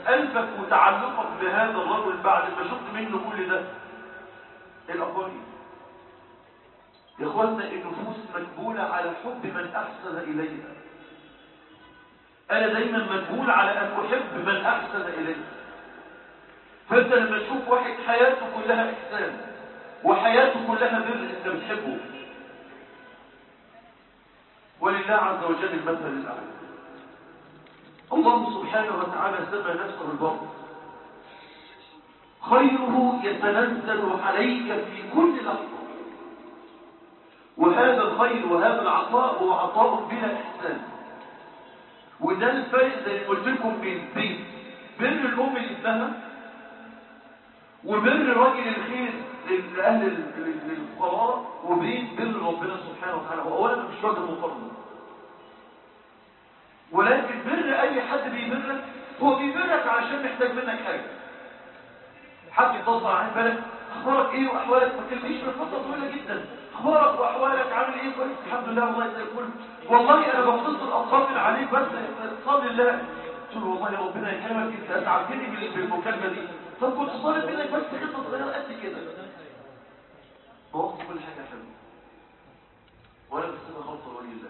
قلبك وتعلقك بهذا الرجل بعد ما شفت منه كل ده؟ الأخبار يا اخواتنا، النفوس مجبولة على حب من أحسن إليها. أنا دايما مجبول على أن أحب من أحسن إليه. فأنت لما تشوف واحد حياته كلها إحسان وحياته كلها بر، أنت بتحبه. ولله عز وجل المثل الأعلى. الله سبحانه وتعالى سمى نفسه البر. خيره يتنزل عليك في كل لحظة، وهذا الخير وهذا العطاء هو عطاء بلا إحسان. وده الفرق زي ما قلت لكم بين بر الأم لابنها وبر راجل الخير لأهل للفقراء وبين بر ربنا سبحانه وتعالى. وأولا مش وجه مقارنة، ولكن بر أي حد بيبرك هو بيبرك علشان محتاج منك حاجة. حد يتصل على بالك اخبارك ايه واحوالك، ما تكلمنيش من فتره طويله جدا، اخبارك واحوالك عامل ايه؟ كويس الحمد لله والله زي الفل، والله انا بتصل اطمن عليك بس اتصال الله. قلت له والله ربنا يكرمك، انت اسعدتني بالمكالمه دي. طب كنت طالب منك بس خطه صغيره قد كده. بوقت كل حاجه حلوه ولا بس خلصه ولي الله.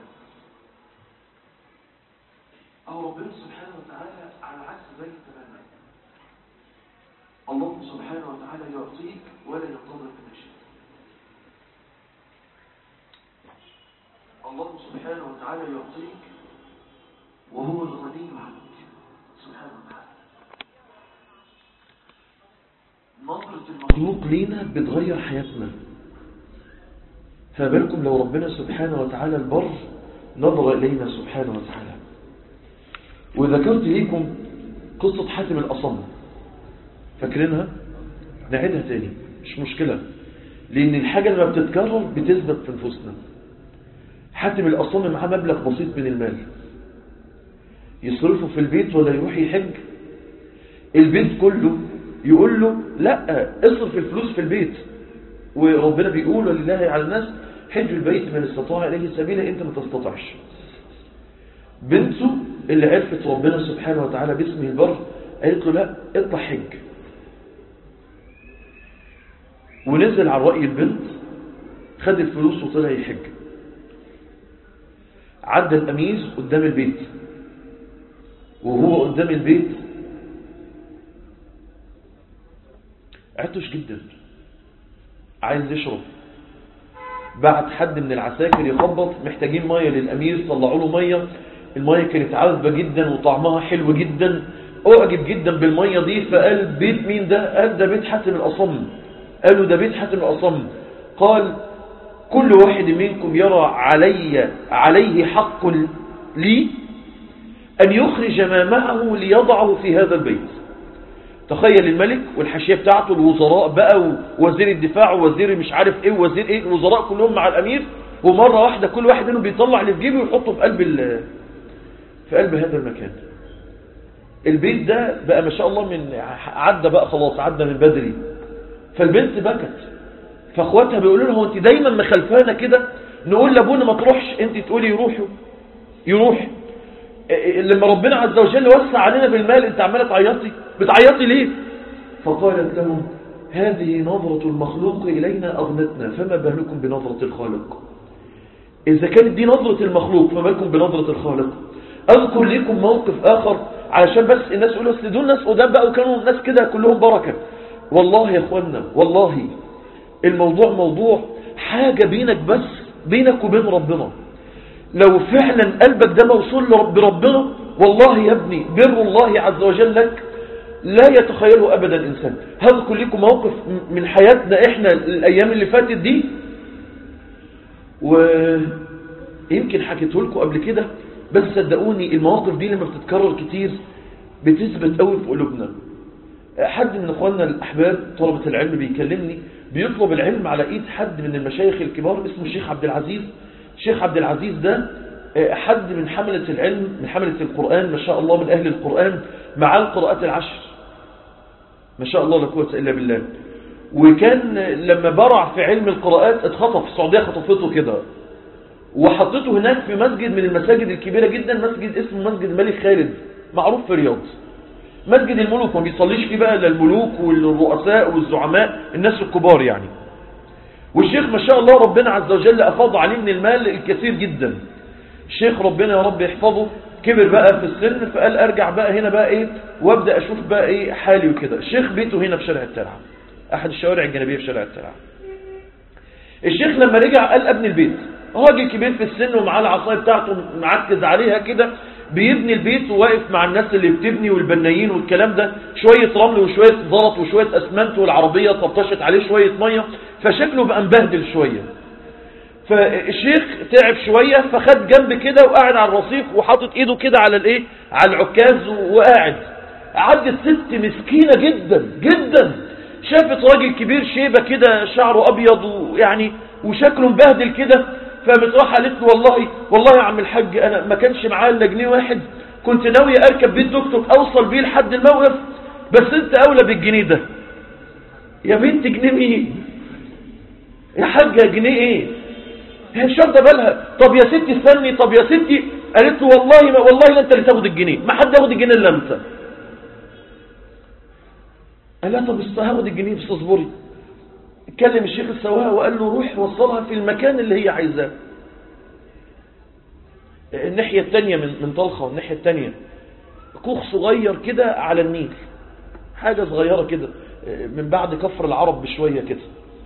او ربنا سبحانه وتعالى على عكس ذلك تماما. الله سبحانه وتعالى يعطيك ولا ينتظر من شيء. الله سبحانه وتعالى يعطيك وهو الغني عنك سبحانه وتعالى. نظرة المخلوق لينا بتغير حياتنا، فبالكم لو ربنا سبحانه وتعالى البر نظر إلينا سبحانه وتعالى. وذكرت لكم قصة حاتم الأصم، فاكرينها؟ نعيدها تاني مش مشكلة، لأن الحاجة لما بتتكرر بتثبت في نفوسنا. حاتم الأصم معاه مبلغ بسيط من المال، يصرفه في البيت ولا يروح يحج؟ البيت كله يقول له لا، اصرف الفلوس في البيت، وربنا بيقول ولله على الناس حج البيت من استطاع إليه سبيلا، انت ما تستطعش. بنته اللي عرفت ربنا سبحانه وتعالى باسمه البر قالت له لا، اطلع حج. ونزل على رأي البنت، خد الفلوس وطلع يحج. عدى الأمير قدام البيت، وهو قدام البيت عطش جدا عايز يشرب. بعت حد من العساكر يخبط، محتاجين مية للأمير، طلعوا له مية. المية كانت عذبة جدا وطعمها حلو جدا، أعجب جدا بالمية دي، فقال بيت مين ده؟ قال ده بيت حاتم الأصم. قالوا ده بيت حاتم الأصم. قال كل واحد منكم يرى عليه حق لي أن يخرج ما معه ليضعه في هذا البيت. تخيل الملك والحاشية بتاعته، الوزراء بقى ووزير الدفاع ووزير مش عارف ايه ووزير ايه، الوزراء كلهم مع الأمير، ومرة واحدة كل واحد منهم بيطلع اللي في جيبه ويحطه في قلب هذا المكان. البيت ده بقى ما شاء الله من عدى بقى خلاص، عدى من بدري. فالبنت بكت، فاخواتها بيقولوا لها انت دايما مخلفانا كده، نقول لابونا ما تروحش، انت تقولي يروح. لما ربنا عز وجل وسع علينا بالمال انت عماله بتعيطي ليه؟ فقالت لهم هذه نظرة المخلوق إلينا أغنتنا، فما بالكم بنظرة الخالق؟ إذا كانت دي نظرة المخلوق فما بالكم بنظرة الخالق؟ أذكر لكم موقف آخر علشان بس الناس يقولوا أصل دول ناس قدام بقى وكانوا ناس كده كلهم بركة. والله يا أخوانا، والله الموضوع موضوع حاجة بينك وبين ربنا. لو فعلا قلبك ده موصول بربنا، والله يا ابني بر الله عز وجل لك لا يتخيله أبدا إنسان. هذكر لكم موقف من حياتنا إحنا الأيام اللي فاتت دي، ويمكن حكيته لكم قبل كده، بس صدقوني المواقف دي لما بتتكرر كتير بتثبت قوي في قلوبنا. حد من اخواننا الأحباب طلبة العلم بيكلمني، بيطلب العلم على ايد حد من المشايخ الكبار اسمه الشيخ عبد العزيز. الشيخ عبد العزيز ده حد من حملة العلم، من حملة القرآن ما شاء الله، من أهل القرآن، مع القراءات العشر ما شاء الله لا قوة إلا بالله. وكان لما برع في علم القراءات اتخطف، السعودية خطفته كده وحطته هناك في مسجد من المساجد الكبيرة جدا، مسجد اسمه مسجد الملك خالد، معروف في رياض. مسجد الملوك، ما بيصليش فيه بقى للملوك والرؤساء والزعماء، الناس الكبار يعني. والشيخ ما شاء الله ربنا عز وجل أفاض عليه من المال الكثير جدا. الشيخ ربنا يا رب يحفظه كبر بقى في السن، فقال أرجع بقى هنا بقى إيه وابدأ أشوف بقى إيه حالي وكده. الشيخ بيته هنا في شارع الترعة، أحد الشوارع الجانبية في شارع الترعة. الشيخ لما رجع قال ابن البيت، راجل كبير في السن ومعاه العصايه بتاعته معكز عليها كده، بيبني البيت وواقف مع الناس اللي بتبني والبنايين والكلام ده، شوية رمل وشوية زلط وشوية اسمنت والعربية طبطشت عليه شوية مية، فشكله بقى مبهدل شوية. فالشيخ تعب شوية فخد جنب كده وقاعد على الرصيف وحاطط ايده كده على الايه على العكاز وقاعد. عدت ست مسكينة جدا جدا، شافت راجل كبير شيبة كده شعره ابيض ويعني وشكله مبهدل كده، فقامت راح قالت له والله يا عم الحاج انا ما كانش معايا الا جنيه واحد، كنت ناوي اركب بيه التوك توك اوصل بيه لحد الموقف، بس انت اولى بالجنيه ده. يا بنت جنيه مين يا حاجه؟ جنيه ايه؟ هي مش واخده بالها. طب يا ستي استني، طب يا ستي. قالت له والله لا انت اللي تاخد الجنيه، ما حد ياخد الجنيه الا انت. قال لها طب هاخد الجنيه بس اصبري. اتكلم الشيخ السواق وقال له روح وصلها في المكان اللي هي عايزاه. الناحية التانية من طلخة، والناحية التانية كوخ صغير كده على النيل، حاجة صغيرة كده من بعد كفر العرب بشوية كده.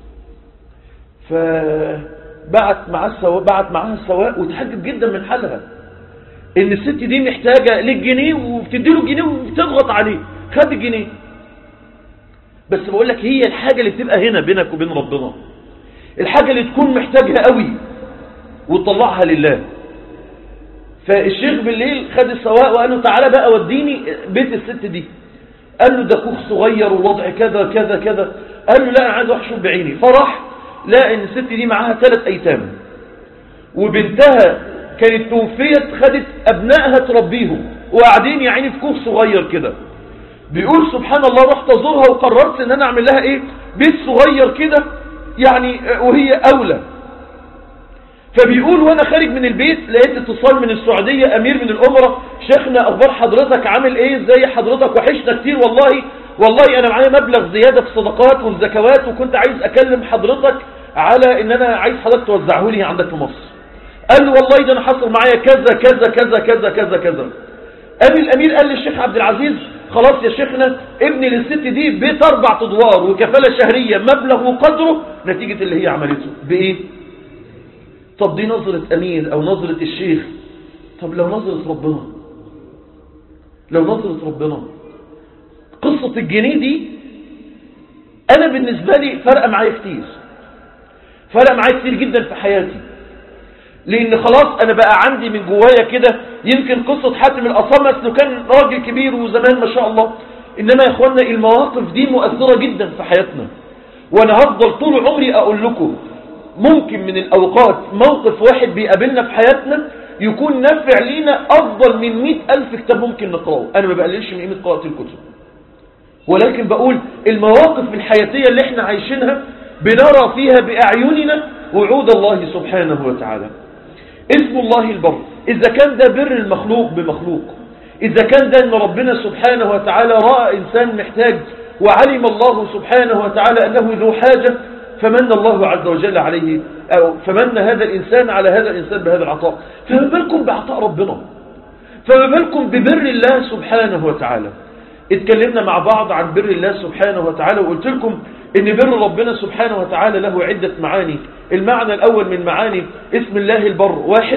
فبعت معاها السواق وتحجب جدا من حالها ان الست دي محتاجة للجنيه وبتديله الجنيه وبتضغط عليه. خد الجنيه. بس بقول لك هي الحاجة اللي بتبقى هنا بينك وبين ربنا، الحاجة اللي تكون محتاجها قوي وتطلعها لله. فالشيخ بالليل خد السواق وقال له تعالى بقى وديني بيت الست دي. قال له ده كوخ صغير والوضع كذا كذا كذا. قال له لا انا عايز اشوف بعيني. فراح لقى ان الست دي معاها 3 ايتام وبنتها كانت توفيت، خدت ابنائها تربيهم وقاعدين يعني في كوخ صغير كده. بيقول سبحان الله رحت ازورها وقررت ان انا اعمل لها ايه بيت صغير كده يعني وهي اولى. فبيقول وانا خارج من البيت لقيت اتصال من السعودية، امير من الامراء، شيخنا اخبار حضرتك عامل ايه، ازاي حضرتك، وحشنا كتير والله انا معايا مبلغ زيادة في صدقات والزكوات وكنت عايز اكلم حضرتك على ان انا عايز حضرتك توزعه لي عندك في مصر. قال له والله ده انا حصل معايا كذا كذا كذا كذا كذا كذا. الامير قال للشيخ عبد العزيز خلاص يا شيخنا ابني للست دي بيت 4 ادوار وكفالة شهرية مبلغ وقدره نتيجة اللي هي عملته. بايه؟ طب دي نظرة امير او نظرة الشيخ. طب لو نظرة ربنا، قصة الجنيه دي انا بالنسبة لي فرق معايا كتير جدا في حياتي، لان خلاص انا بقى عندي من جوايا كده. يمكن قصة حاتم الأصم انه كان راجل كبير وزمان ما شاء الله، انما يا اخوانا المواقف دي مؤثرة جدا في حياتنا. وانا هفضل طول عمري اقول لكم ممكن من الاوقات موقف واحد بيقابلنا في حياتنا يكون نافع لينا افضل من 100,000 كتاب ممكن نقرأه. انا ما بقللش من قيمة قراءة الكتب، ولكن بقول المواقف الحياتية اللي احنا عايشينها بنرى فيها بأعيننا وعود الله سبحانه وتعالى. اسم الله البر. إذا كان ده بر المخلوق بمخلوق، إذا كان ده أن ربنا سبحانه وتعالى رأى إنسان محتاج وعلم الله سبحانه وتعالى أنه ذو حاجة فمن الله عز وجل عليه، أو فمن هذا الإنسان على هذا الإنسان بهذا العطاء، فما بالكم بعطاء ربنا، فما بالكم ببر الله سبحانه وتعالى. اتكلمنا مع بعض عن بر الله سبحانه وتعالى وقلت لكم ان بر ربنا سبحانه وتعالى له عدة معاني. المعنى الاول من معاني اسم الله البر،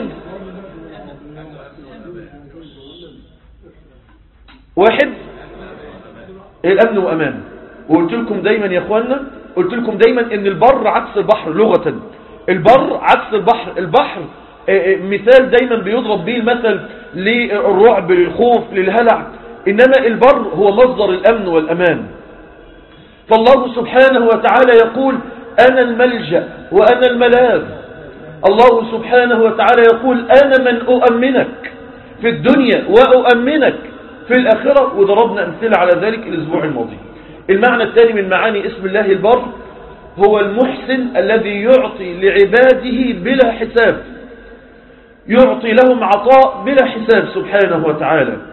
واحد الامن وامان. وقلت لكم دايما يا اخوانا، قلت لكم دايما ان البر عكس البحر لغة. البر عكس البحر. البحر مثال دايما بيضرب به المثل للرعب للخوف للهلع، انما البر هو مصدر الامن والامان. فالله سبحانه وتعالى يقول أنا الملجأ وأنا الملاذ. الله سبحانه وتعالى يقول أنا من أؤمنك في الدنيا وأؤمنك في الآخرة، وضربنا أمثلة على ذلك الأسبوع الماضي. المعنى الثاني من معاني اسم الله البر هو المحسن الذي يعطي لعباده بلا حساب، يعطي لهم عطاء بلا حساب سبحانه وتعالى.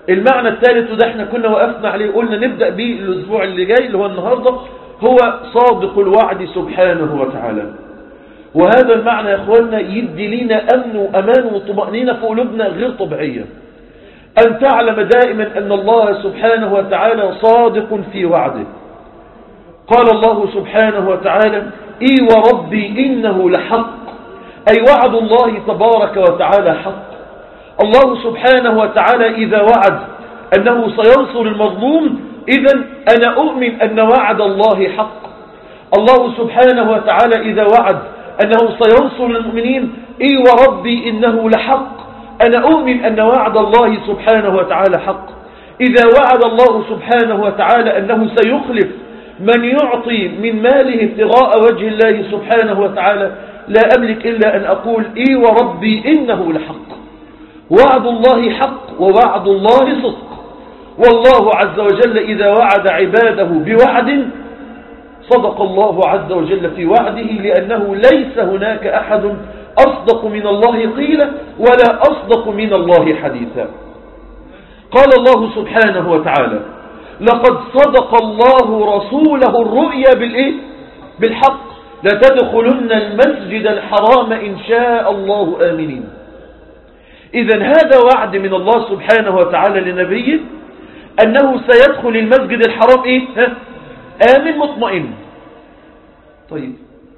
المعنى الثالث وده احنا كنا وقفنا عليه قلنا نبدأ به الأسبوع اللي جاي اللي هو النهاردة، هو صادق الوعد سبحانه وتعالى. وهذا المعنى يا اخواننا يدي لنا أمن وأمان وطمأنينة في قلوبنا غير طبيعية، أن تعلم دائما أن الله سبحانه وتعالى صادق في وعده. قال الله سبحانه وتعالى إي وربي إنه لحق، أي وعد الله تبارك وتعالى حق. الله سبحانه وتعالى إذا وعد أنه سينصر المظلوم، إذن أنا أؤمن أن وعد الله حق. الله سبحانه وتعالى إذا وعد أنه سينصر المؤمنين، إي وربي إنه لحق، أنا أؤمن أن وعد الله سبحانه وتعالى حق. إذا وعد الله سبحانه وتعالى أنه سيخلف من يعطي من ماله ابتغاء وجه الله سبحانه وتعالى، لا أملك إلا أن أقول إي وربي إنه لحق. وعد الله حق ووعد الله صدق. والله عز وجل إذا وعد عباده بوعد صدق الله عز وجل في وعده، لأنه ليس هناك أحد أصدق من الله قيلا ولا أصدق من الله حديثا. قال الله سبحانه وتعالى لقد صدق الله رسوله الرؤيا بالإيه؟ بالحق، لتدخلن المسجد الحرام إن شاء الله آمنين. إذن هذا وعد من الله سبحانه وتعالى لنبيه أنه سيدخل المسجد الحرام إيه؟ آمن مطمئن. طيب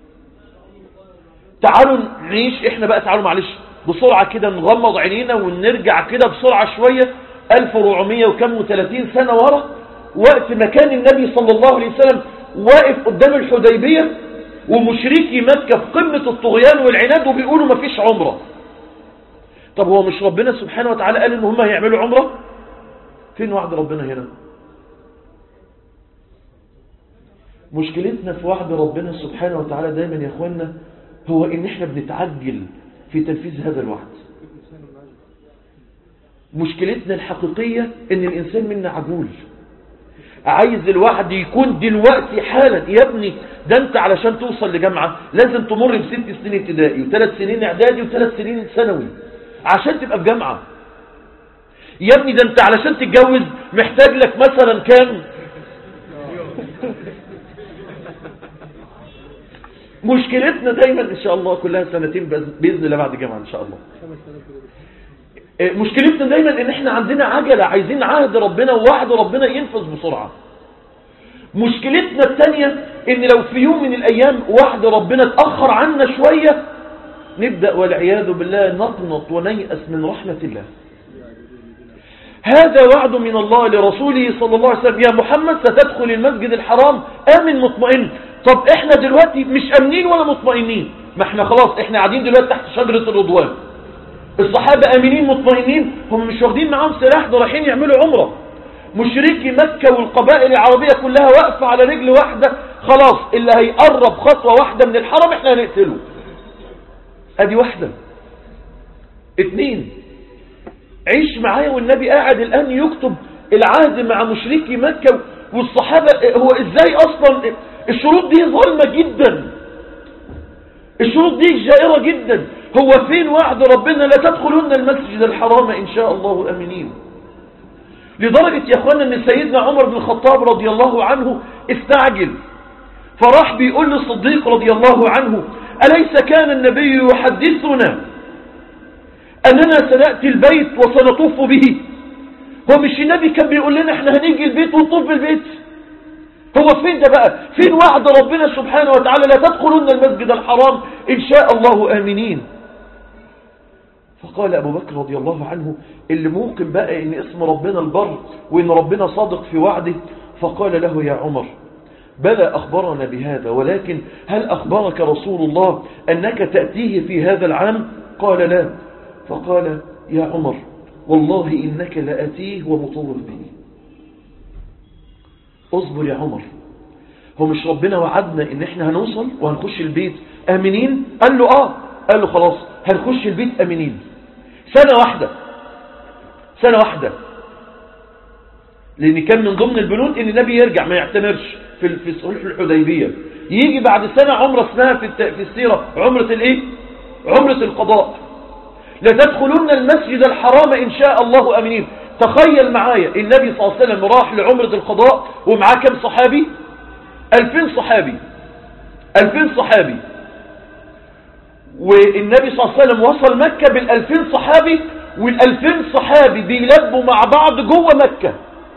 تعالوا نعيش احنا بقى، تعالوا معلش بسرعة كده نغمض عينينا ونرجع كده بسرعة شوية 1430 سنة ورا، وقت ما كان النبي صلى الله عليه وسلم واقف قدام الحديبية ومشركي مكة في قمة الطغيان والعناد وبيقولوا ما فيش عمرة. طب هو مش ربنا سبحانه وتعالى قال ان هم هيعملوا عمرة؟ فين وعد ربنا هنا؟ مشكلتنا في وعد ربنا سبحانه وتعالى دايما يا اخوانا هو ان احنا بنتعجل في تنفيذ هذا الوعد. مشكلتنا الحقيقية ان الانسان منا عجول، عايز الوعد يكون دلوقتي حالا. يا ابني ده انت علشان توصل لجامعة لازم تمر ب6 سنين ابتدائي و3 سنين اعدادي و3 سنين ثانوي عشان تبقى في جامعة. يا ابني ده انت علشان تتجوز محتاج لك مثلا كام. مشكلتنا دايما ان شاء الله كلها 2 سنين باذن الله بعد جامعة ان شاء الله. مشكلتنا دايما ان احنا عندنا عجلة، عايزين عهد ربنا ووعد ربنا ينفذ بسرعة. مشكلتنا الثانية ان لو في يوم من الايام وعد ربنا اتأخر عنا شوية نبدأ والعياذ بالله نقنط ونيأس من رحمة الله. هذا وعد من الله لرسوله صلى الله عليه وسلم، يا محمد ستدخل المسجد الحرام آمن مطمئن. طب احنا دلوقتي مش امنين ولا مطمئنين، ما احنا خلاص احنا قاعدين دلوقتي تحت شجرة الرضوان. الصحابة امنين مطمئنين، هم مش واخدين معاهم سلاح، ده رايحين يعملوا عمرة. مشركي مكة والقبائل العربية كلها واقفة على رجل واحدة، خلاص اللي هيقرب خطوة واحدة من الحرم احنا هنقتله. ادي واحدة. 2 عيش معايا والنبي قاعد الآن يكتب العهد مع مشركي مكة والصحابة. هو ازاي اصلا الشروط دي ظلمة جدا، الشروط دي جائرة جدا. هو فين وعد ربنا لا تدخلون المسجد الحرام إن شاء الله أمنين؟ لدرجة يا أخوانا أن سيدنا عمر بن الخطاب رضي الله عنه استعجل، فراح بيقول للصديق رضي الله عنه أليس كان النبي يحدثنا أننا سنأتي البيت وسنطوف به؟ هو مش النبي كان بيقول لنا احنا هنيجي البيت ونطوف بالبيت؟ هو فين ده بقى؟ فين وعد ربنا سبحانه وتعالى لا تدخلون المسجد الحرام إن شاء الله آمنين؟ فقال أبو بكر رضي الله عنه اللي ممكن بقى إن اسم ربنا البر وإن ربنا صادق في وعده، فقال له يا عمر بلى أخبرنا بهذا، ولكن هل أخبرك رسول الله أنك تأتيه في هذا العام؟ قال لا. فقال يا عمر والله إنك لأتيه ومطول به. اصبر يا عمر، هو مش ربنا وعدنا إن احنا هنوصل وهنخش البيت آمنين؟ قال له قال له خلاص هنخش البيت آمنين. سنة واحدة، لأن كان من ضمن البنود إن النبي يرجع ما يعتمرش في صلح الحديبية. يجي بعد سنة عمرة اسمها في السيرة عمرة الايه؟ عمرة القضاء. لتدخلون المسجد الحرام إن شاء الله آمنين. تخيل معايا النبي صلى الله عليه وسلم راح لعمرة القضاء ومعاه كم صحابي؟ 2000 صحابي. 2000 صحابي. والنبي صلى الله عليه وسلم وصل مكة بال2000 صحابي، وال2000 صحابي بيلبوا مع بعض جوه مكة.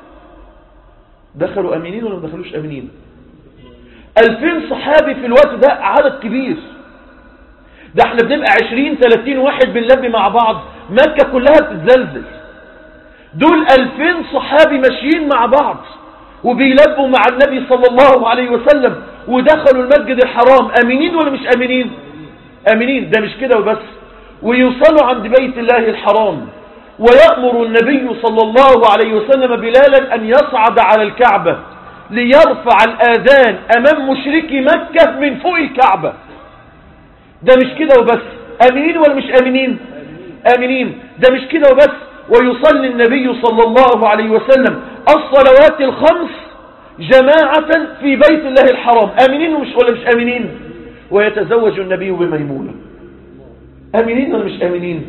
دخلوا امنين ولا ما دخلوش امنين؟ 2000 صحابي في الوقت ده عدد كبير. ده احنا بنبقى 20-30 واحد بنلبي مع بعض، مكة كلها بتتزلزل. دول 2000 صحابي ماشيين مع بعض وبيلبوا مع النبي صلى الله عليه وسلم، ودخلوا المسجد الحرام امنين ولا مش امنين؟ امنين. ده مش كده وبس، ويوصلوا عند بيت الله الحرام، ويأمر النبي صلى الله عليه وسلم بلالا أن يصعد على الكعبة ليرفع الآذان أمام مشركي مكة من فوق الكعبة. ده مش كده وبس، آمنين ولا مش آمنين؟ آمنين. ده مش كده وبس، ويصلي النبي صلى الله عليه وسلم الصلوات الخمس جماعة في بيت الله الحرام. آمنين ولا مش آمنين؟ ويتزوج النبي بميمونة. آمنين ولا مش آمنين؟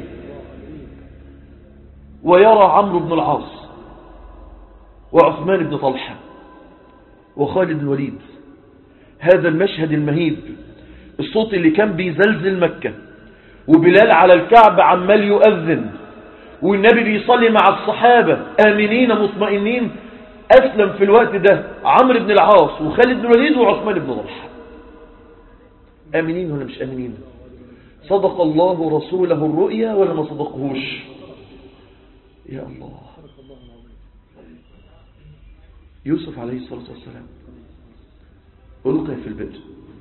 ويرى عمرو بن العاص وعثمان بن طلحة وخالد بن الوليد هذا المشهد المهيب، الصوت اللي كان بيزلزل مكة، وبلال على الكعبة عمال يؤذن، والنبي بيصلي مع الصحابة آمنين مطمئنين. أسلم في الوقت ده عمرو بن العاص وخالد بن الوليد وعثمان بن طلحة. آمنين ولا مش آمنين؟ صدق الله رسوله الرؤيا ولا ما صدقهوش؟ يا الله. يوسف عليه الصلاة والسلام ألقي في البئر،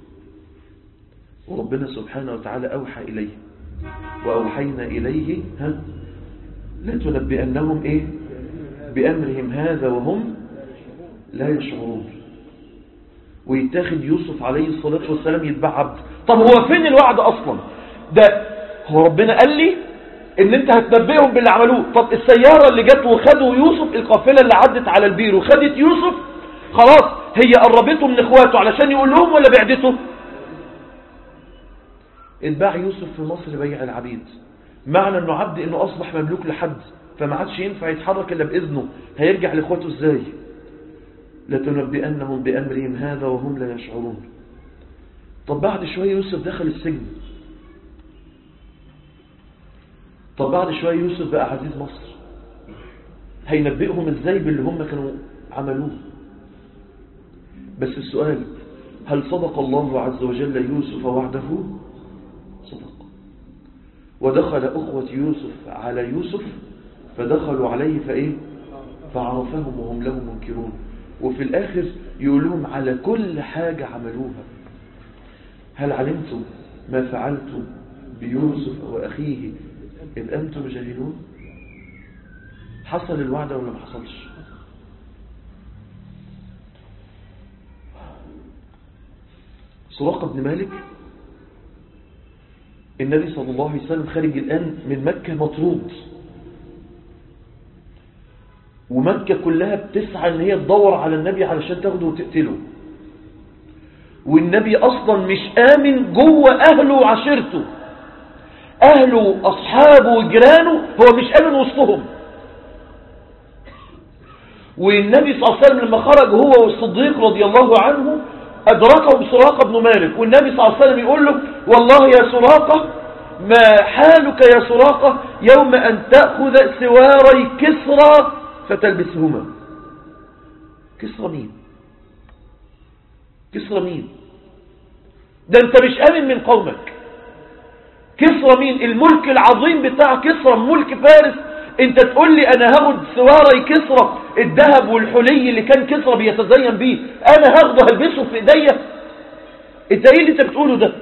وربنا سبحانه وتعالى أوحى إليه، وأوحينا إليه لتنبئنهم إيه بأمرهم هذا وهم لا يشعرون. ويتاخد يوسف عليه الصلاة والسلام يتبع عبد. طب هو فين الوعد أصلا؟ ده هو ربنا قال لي ان انت هتنبئهم باللي عملوه. طب السيارة اللي جت وخدوا يوسف، القافلة اللي عدت على البير وخدت يوسف، خلاص هي قربته من اخواته علشان يقول لهم ولا بعدته؟ اتباع يوسف في مصر بيع العبيد. معنى انه عبد انه اصبح مملوك لحد، فما عادش ينفع يتحرك الا باذنه. هيرجع لاخواته ازاي؟ لتنبئنهم بامرهم هذا وهم لا يشعرون. طب بعد شوية يوسف دخل السجن. طب بعد شوية يوسف بقى عزيز مصر. هينبئهم ازاي باللي هم كانوا عملوه؟ بس السؤال، هل صدق الله عز وجل يوسف وعده؟ صدق. ودخل أخوة يوسف على يوسف فدخلوا عليه فعرفهم وهم له منكرون. وفي الآخر يقولون على كل حاجة عملوها: هل علمتم ما فعلتم بيوسف وأخيه إذ أنتم جاهلون؟ حصل الوعد ولا ما حصلش؟ سراقة بن مالك، النبي صلى الله عليه وسلم خارج الآن من مكة مطرود، ومكة كلها بتسعى ان هي تدور على النبي علشان تاخده وتقتله، والنبي اصلا مش آمن جوه اهله وعشيرته، اهله اصحابه وجيرانه هو مش آمن وسطهم. والنبي صلى الله عليه وسلم لما خرج هو والصديق رضي الله عنه أدركهم سراقة بن مالك، والنبي صلى الله عليه وسلم يقول له: والله يا سراقة ما حالك يا سراقة يوم أن تأخذ سواري كسرى فتلبسهما. كسرى مين؟ كسرى مين؟ ده انت مش آمن من قومك. كسرى مين؟ الملك العظيم بتاع كسرى، ملك فارس. انت تقول لي انا هاخد سواري كسرى، الذهب والحلي اللي كان كسرى بيتزين بيه، انا هاخده هلبسه في ايديا؟ انت ايه اللي انت بتقوله ده؟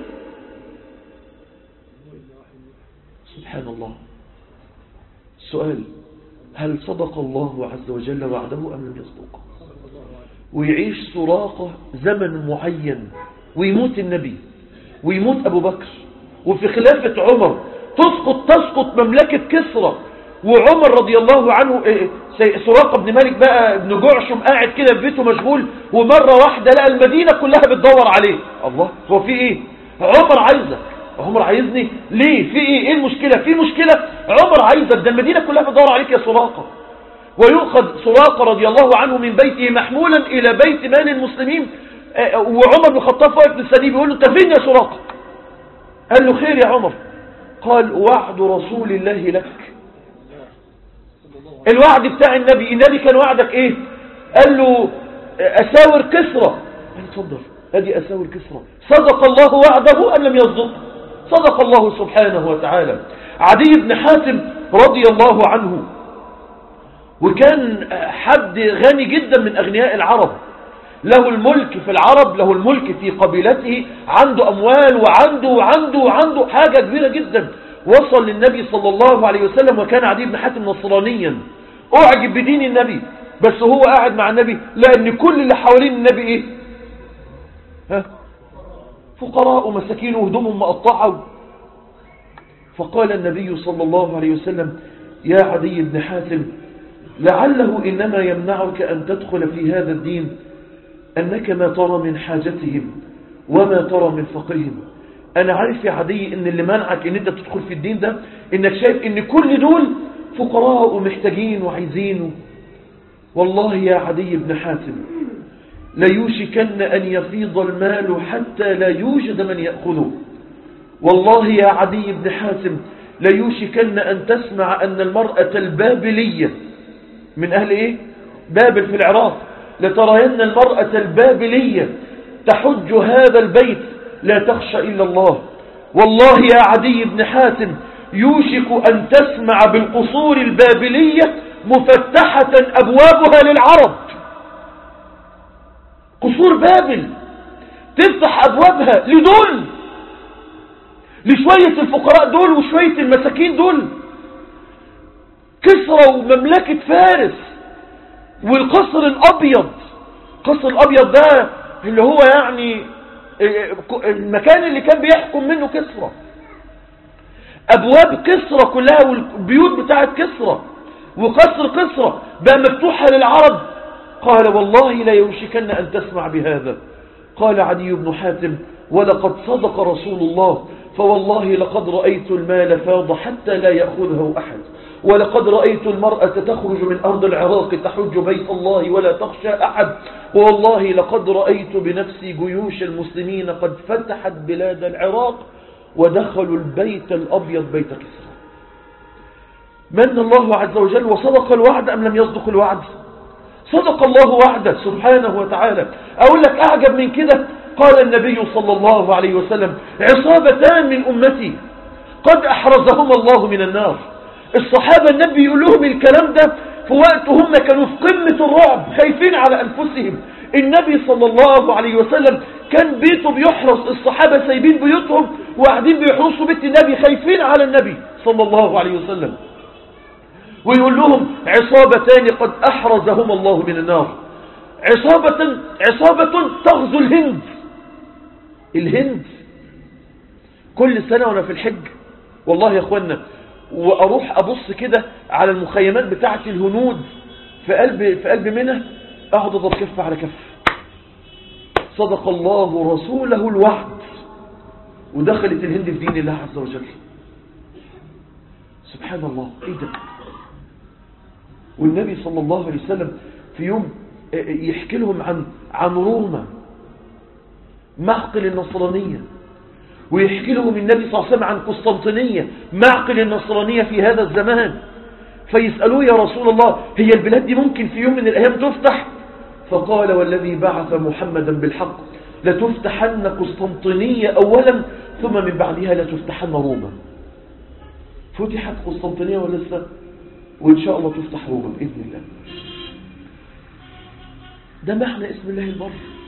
سبحان الله. السؤال: هل صدق الله عز وجل وعده ام لم يصدق؟ ويعيش سراقة زمن معين، ويموت النبي ويموت ابو بكر، وفي خلافة عمر تسقط مملكة كسرى، وعمر رضي الله عنه سراقة بن مالك بقى ابن جعشم قاعد كده في بيته مشغول، ومرة واحدة لقى المدينة كلها بتدور عليه. الله، هو في ايه؟ عمر عايزك. عمر عايزني ليه؟ في ايه؟ ايه المشكلة؟ في مشكلة؟ عمر عايزك، ده المدينة كلها بتدور عليك يا سراقة. ويؤخذ سراقة رضي الله عنه من بيته محمولا إلى بيت مال المسلمين، وعمر بن الخطاب واقف للسديد بيقول له: أنت فين يا سراقة؟ قال له: خير يا عمر. قال: وعد رسول الله لك. الوعد بتاع النبي كان وعدك ايه؟ قال له: أساور كسرى. قال: اتفضل، ادي أساور كسرى. صدق الله وعده أم لم يصدق؟ صدق الله سبحانه وتعالى. عدي بن حاتم رضي الله عنه، وكان حد غني جدا من أغنياء العرب، له الملك في العرب، له الملك في قبيلته، عنده أموال وعنده حاجة كبيرة جدا. وصل للنبي صلى الله عليه وسلم، وكان عدي بن حاتم نصرانيا، أعجب بدين النبي، بس هو قاعد مع النبي لأن كل اللي حوالين النبي إيه؟ فقراء ومساكين وهدومهم مقطعة. فقال النبي صلى الله عليه وسلم: يا عدي بن حاتم، لعله إنما يمنعك أن تدخل في هذا الدين أنك ما ترى من حاجتهم وما ترى من فقرهم. أنا عارف يا عدي إن اللي منعك إن أنت تدخل في الدين ده إنك شايف إن كل دول فقراء ومحتاجين وعايزين. والله يا عدي بن حاتم ليوشكن أن يفيض المال حتى لا يوجد من يأخذه. والله يا عدي بن حاتم ليوشكن أن تسمع أن المرأة البابلية من أهل إيه؟ بابل في العراق، لترين المرأة البابلية تحج هذا البيت لا تخشى إلا الله. والله يا عدي بن حاتم يوشك أن تسمع بالقصور البابلية مفتحة أبوابها للعرب. قصور بابل تفتح أبوابها لدول، لشوية الفقراء دول وشوية المساكين دول. كسرى ومملكة فارس والقصر الأبيض. القصر الأبيض ده اللي هو يعني المكان اللي كان بيحكم منه كسرى. أبواب كسرى كلها والبيوت بتاعت كسرى وقصر كسرى بقى مفتوحة للعرب. قال: والله لا يوشكن أن تسمع بهذا. قال عدي بن حاتم: ولقد صدق رسول الله، فوالله لقد رأيت المال فاض حتى لا يأخذه أحد، ولقد رأيت المرأة تخرج من أرض العراق تحج بيت الله ولا تخشى أحد، والله لقد رأيت بنفسي جيوش المسلمين قد فتحت بلاد العراق ودخلوا البيت الأبيض بيت كسرى. من الله عز وجل وصدق الوعد أم لم يصدق الوعد؟ صدق الله وعده سبحانه وتعالى. أقول لك أعجب من كده، قال النبي صلى الله عليه وسلم: عصابتان من أمتي قد أحرزهم الله من النار. الصحابة النبي يقول لهم الكلام ده في وقت هم كانوا في قمة الرعب خايفين على أنفسهم. النبي صلى الله عليه وسلم كان بيته بيحرس، الصحابة سايبين بيوتهم وقاعدين بيحرسوا بيت النبي خايفين على النبي صلى الله عليه وسلم، ويقول لهم: عصابتان قد أحرزهم الله من النار. عصابة تغزو الهند. الهند كل سنة وانا في الحج والله يا اخوانا واروح ابص كده على المخيمات بتاعه الهنود في قلب منى، اقعد اضرب كف على كف. صدق الله رسوله الوعد، ودخلت الهند في دين الله عز وجل. سبحان الله، ايه ده؟ والنبي صلى الله عليه وسلم في يوم يحكي لهم عن روما معقل النصرانية، ويحكي لهم النبي صلى الله عليه وسلم عن قسطنطينية معقل النصرانية في هذا الزمان. فيسألوه: يا رسول الله، هي البلاد دي ممكن في يوم من الأيام تفتح؟ فقال: والذي بعث محمدا بالحق لتفتحن قسطنطينية أولا ثم من بعدها لتفتحن روما. فتحت قسطنطينية ولسه، وإن شاء الله تفتح روما بإذن الله. ده معنى اسم الله البر.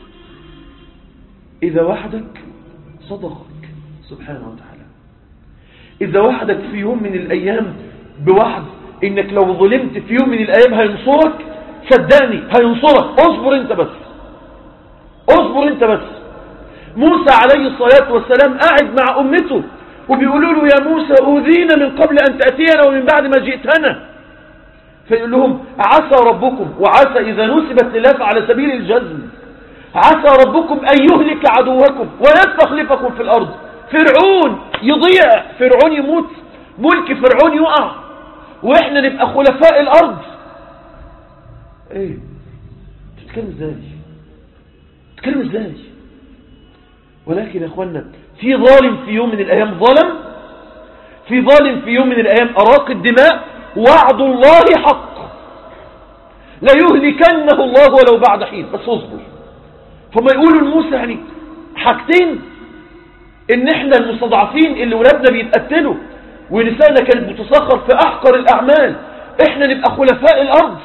إذا وعدك صدقك سبحانه وتعالى. إذا وعدك في يوم من الأيام بوعد إنك لو ظلمت في يوم من الأيام هينصرك، صدقني هينصرك. اصبر انت بس، اصبر انت بس. موسى عليه الصلاة والسلام قاعد مع أمته وبيقولوا له: يا موسى أوذينا من قبل أن تأتينا ومن بعد ما جئتنا. فيقول لهم: عسى ربكم، وعسى إذا نسبت للاف على سبيل الجزم، عسى ربكم أن يهلك عدوكم ويستخلفكم في الأرض. فرعون يضيع، فرعون يموت، ملك فرعون يقع، وإحنا نبقى خلفاء الأرض. ايه تتكلم ازاي؟ ولكن يا اخوانا في ظالم في يوم من الايام ظلم، في ظالم في يوم من الايام اراق الدماء، وعد الله حق لا يهلكنه الله ولو بعد حين، بس اصبر. فما يقولوا لموسى يعني حاجتين، ان احنا المستضعفين اللي ولادنا بيتقتلوا ونسائنا كانت بتسخر في احقر الاعمال، احنا نبقى خلفاء الارض.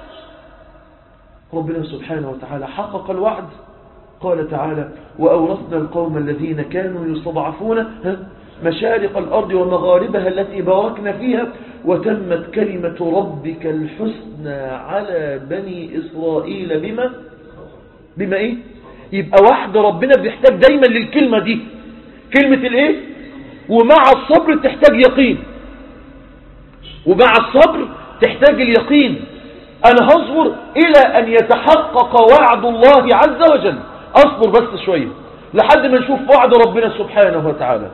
ربنا سبحانه وتعالى حقق الوعد، قال تعالى وأورثنا القوم الذين كانوا يستضعفون مشارق الأرض ومغاربها التي باركنا فيها وتمت كلمة ربك الحسنى على بني إسرائيل بما إيه؟ يبقى وحد ربنا بيحتاج دايما للكلمة دي، كلمة الإيه؟ ومع الصبر تحتاج يقين، ومع الصبر تحتاج اليقين. أنا هصبر إلى أن يتحقق وعد الله عز وجل، أصبر بس شوية لحد ما نشوف وعد ربنا سبحانه وتعالى.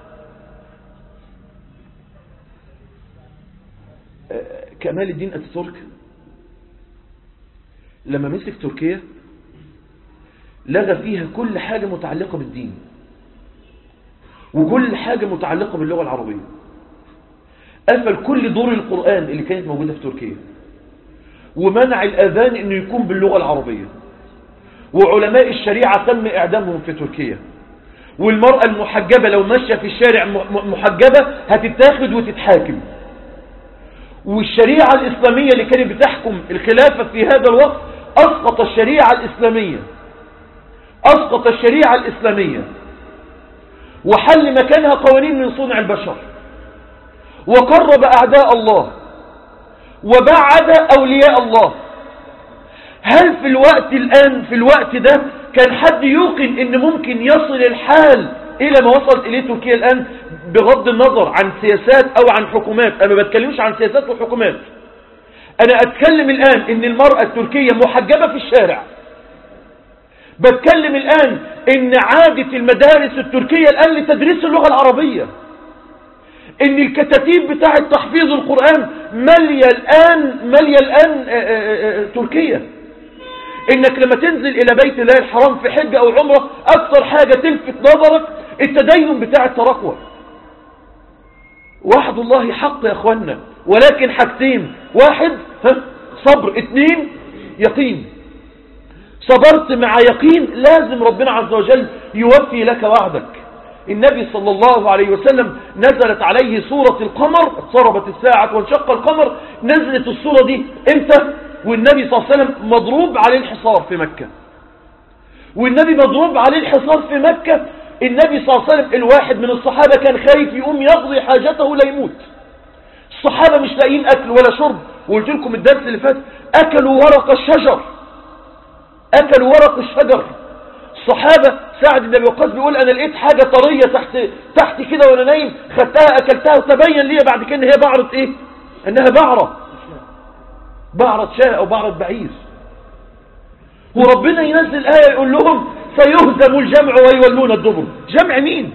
كمال الدين أتاتورك لما مسك تركيا لغى فيها كل حاجة متعلقة بالدين وكل حاجة متعلقة باللغة العربية، قفل كل دور القرآن اللي كانت موجودة في تركيا، ومنع الأذان أنه يكون باللغة العربية، وعلماء الشريعة تم إعدامهم في تركيا، والمرأة المحجبة لو ماشية في الشارع محجبة هتتاخد وتتحاكم، والشريعة الإسلامية اللي كانت بتحكم الخلافة في هذا الوقت أسقط الشريعة الإسلامية وحل مكانها قوانين من صنع البشر، وقرب أعداء الله وبعد أولياء الله. هل في الوقت ده كان حد يوقن ان ممكن يصل الحال الى ما وصلت اليه تركيا الان، بغض النظر عن سياسات او عن حكومات؟ انا ما بتكلمش عن سياسات وحكومات، انا اتكلم الان ان المرأة التركية محجبة في الشارع، بتكلم الان ان عادة المدارس التركية الان لتدريس اللغة العربية، ان الكتاتيب بتاعة تحفيظ القرآن مالية الان تركيا، انك لما تنزل الى بيت الله الحرام في حجة او عمرة اكثر حاجة تلفت نظرك التدين بتاع التراقوة. وعد الله حق يا اخوانا، ولكن حاجتين: واحد صبر، اثنين يقين. صبرت مع يقين لازم ربنا عز وجل يوفي لك وعدك. النبي صلى الله عليه وسلم نزلت عليه سورة القمر، اقتربت الساعة وانشق القمر، نزلت السورة دي امتى؟ والنبي صلى الله عليه وسلم مضروب عليه الحصار في مكة، والنبي مضروب عليه الحصار في مكة. النبي صلى الله عليه وسلم الواحد من الصحابة كان خايف يقوم يقضي حاجته لا يموت. الصحابة مش لاقيين أكل ولا شرب، وقلت لكم الدرس اللي فات أكلوا ورق الشجر، الصحابة سعد بن أبي وقاص بيقول أنا لقيت حاجة طرية تحت كده وأنا نايم، خدتها أكلتها وتبين لي بعد كده هي بعرة إيه؟ أنها بعرة شاة أو بعرة بعير. وربنا ينزل آية يقول لهم سيهزم الجمع ويولون الدبر. جمع مين؟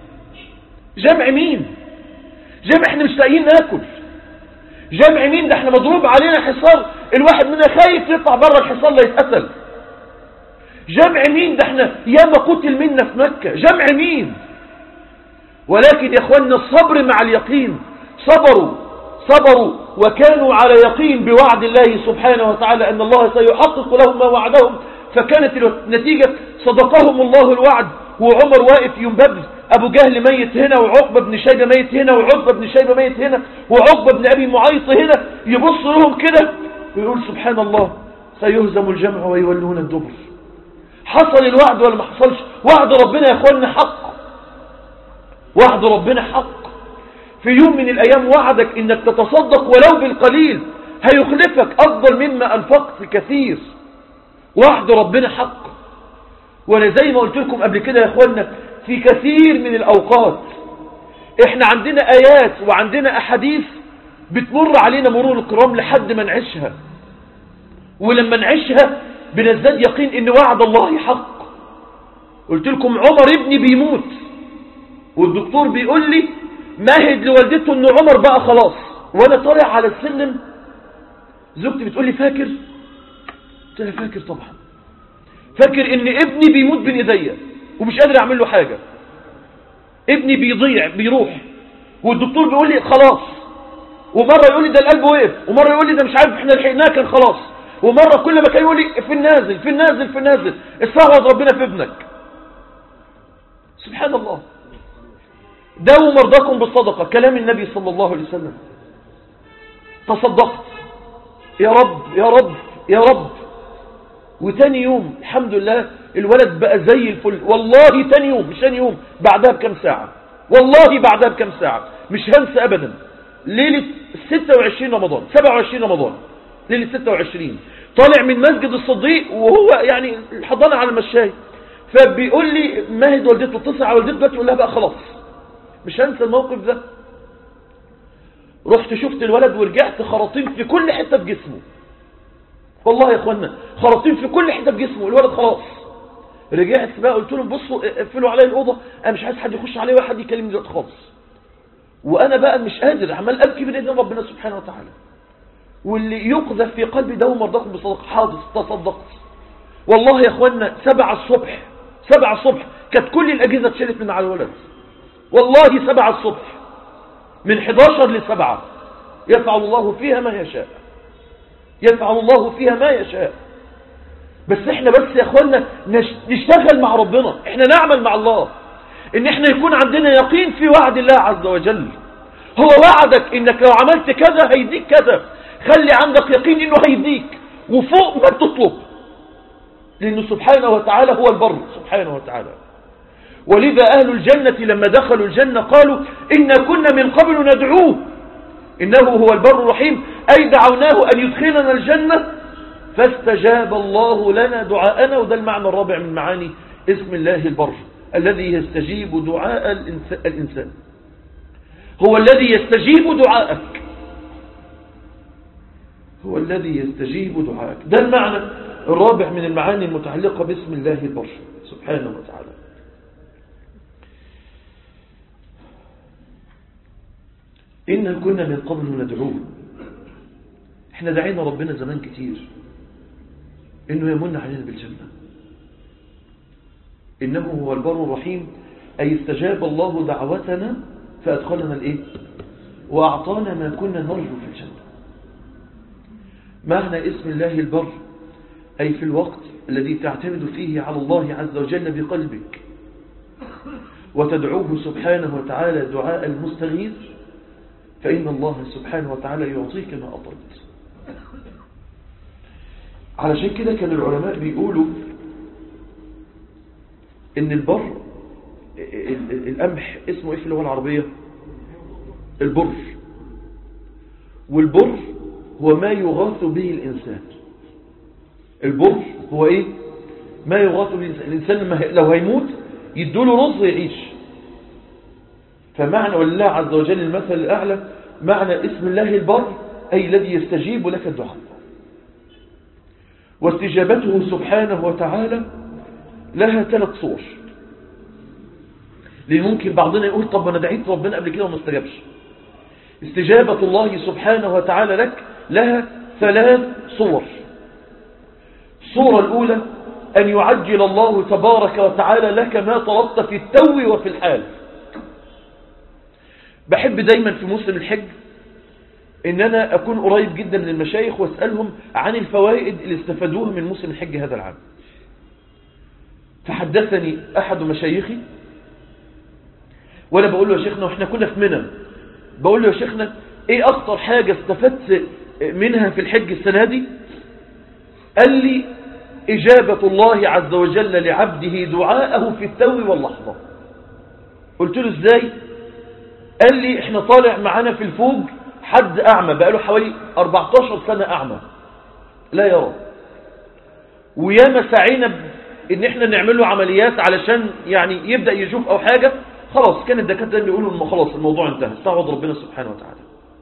جمع احنا مش لاقيين ناكل. جمع مين؟ ده احنا مضروب علينا حصار، الواحد منا خايف يطلع بره الحصار لا يتقتل. جمع مين؟ ده احنا ياما قتل منا في مكة. جمع مين؟ ولكن يا اخوانا الصبر مع اليقين، صبروا وكانوا على يقين بوعد الله سبحانه وتعالى أن الله سيحقق لهم ما وعدهم، فكانت النتيجة صدقهم الله الوعد. وعمر واقف ينبذ، أبو جهل ميت هنا، وعقبة بن شيبة ميت هنا، وعقبة بن شيبة ميت هنا، وعقبة بن أبي معيط هنا، يبص لهم كده ويقول سبحان الله سيهزم الجمع ويولون الدبر. حصل الوعد ولا ما حصلش؟ وعد ربنا يا أخوانا حق، وعد ربنا حق. في يوم من الأيام وعدك إنك تتصدق ولو بالقليل، هيخلفك أفضل مما أنفقت كثير. وعد ربنا حق. وانا زي ما قلت لكم قبل كده يا اخوانا، في كثير من الأوقات احنا عندنا آيات وعندنا أحاديث بتمر علينا مرور الكرام لحد ما نعيشها، ولما نعيشها بنزداد يقين إن وعد الله حق. قلت لكم عمر ابني بيموت، والدكتور بيقول لي مهد لوالدته ان عمر بقى خلاص، وانا طالع على السلم زوجتي بتقول لي فاكر قلت لها فاكر طبعا، فاكر ان ابني بيموت بين ايديا ومش قادر اعمل له حاجة، ابني بيضيع بيروح والدكتور بيقول لي خلاص، ومرة يقول لي ده القلب وقف، ومرة يقول لي ده مش عارف احنا لحقناه كان خلاص، ومرة كل ما كان يقول لي في النازل في النازل في النازل، استعوض ربنا في ابنك. سبحان الله. داووا مرضاكم بالصدقة، كلام النبي صلى الله عليه وسلم. تصدقت يا رب يا رب يا رب، وتاني يوم الحمد لله الولد بقى زي الفل. والله تاني يوم مش تاني يوم، بعدها بكم ساعة، والله بعدها بكم ساعة مش هنسى ابدا. ليلة 26 رمضان 27 رمضان ليلة 26 طالع من مسجد الصديق، وهو يعني الحضانة على المشاي، فبيقول لي ماهد والدته، اتصل على والدته تقول لها بقى خلاص. مش هنسى الموقف ده. رحت شفت الولد ورجعت، خراطيم في كل حتة في جسمه، والله يا اخوانا خراطيم في كل حتة في جسمه الولد خلاص. رجعت بقى قلت لهم بصوا اقفلوا عليا الأوضة، انا مش عايز حد يخش عليا ولا حد يكلمني دلوقتي خالص. وانا بقى مش قادر، عمال ابكي بين ايدين ربنا سبحانه وتعالى. واللي يقذف في قلبي داووا مرضاكم بالصدقة. حاضر تصدقت. والله يا اخوانا 7 الصبح كانت كل الاجهزة اتشالت من على الولد، والله 7 الصبح من 11 ل7. يفعل الله فيها ما يشاء، يفعل الله فيها ما يشاء. بس احنا بس يا اخوانا نشتغل مع ربنا، احنا نعمل مع الله، ان احنا يكون عندنا يقين في وعد الله عز وجل. هو وعدك انك لو عملت كذا هيديك كذا، خلي عندك يقين انه هيديك وفوق ما تطلب، لانه سبحانه وتعالى هو البر سبحانه وتعالى. ولذا اهل الجنة لما دخلوا الجنة قالوا إنا كنا من قبل ندعوه إنه هو البر الرحيم، أي دعوناه أن يدخلنا الجنة فاستجاب الله لنا دعاءنا. وده المعنى الرابع من معاني اسم الله البر، الذي يستجيب دعاء الإنسان، هو الذي يستجيب دعاءك، هو الذي يستجيب دعاءك. ده المعنى الرابع من المعاني المتعلقة باسم الله البر سبحانه وتعالى. إنا كنا من قبل ندعوه. احنا دعينا ربنا زمان كتير إنه يمن علينا بالجنة، إنه هو البر الرحيم، أي استجاب الله دعوتنا فأدخلنا الإيه؟ وأعطانا ما كنا نرجو في الجنة. معنى اسم الله البر أي في الوقت الذي تعتمد فيه على الله عز وجل بقلبك وتدعوه سبحانه وتعالى دعاء المستغيث، فإن الله سبحانه وتعالى يعطيك ما أطلبت. علشان كده كان العلماء بيقولوا إن البر القمح اسمه إيه في اللغة العربية؟ البر. والبر هو ما يغاث به الإنسان. البر هو إيه؟ ما يغاث به الإنسان. لو هيموت يدوله رز يعيش. فمعنى ولله عز وجل المثل الأعلى، معنى اسم الله البر أي الذي يستجيب لك الدعاء. واستجابته سبحانه وتعالى لها 3 صور. لأن ممكن بعضنا يقول طب أنا دعيت ربنا قبل كده وما استجابش. استجابة الله سبحانه وتعالى لك لها 3 صور. الصورة الأولى أن يعجل الله تبارك وتعالى لك ما طلبت في التو وفي الحال. بحب دايما في موسم الحج ان انا اكون قريب جدا من المشايخ واسألهم عن الفوائد اللي استفادوها من موسم الحج هذا العام. فحدثني احد مشايخي وانا بقول له يا شيخنا واحنا كنا في منى، بقول له يا شيخنا ايه اكتر حاجة استفدت منها في الحج السنة دي؟ قال لي اجابة الله عز وجل لعبده دعاءه في التو واللحظة. قلت له ازاي؟ قال لي احنا طالع معانا في الفوج حد اعمى بقاله حوالي 14 سنة اعمى لا يرى، وياما سعينا ان احنا نعمل له عمليات علشان يعني يبدأ يشوف او حاجة، خلاص كان الدكاترة بيقولوا ان خلاص الموضوع انتهى، استعوض ربنا سبحانه وتعالى.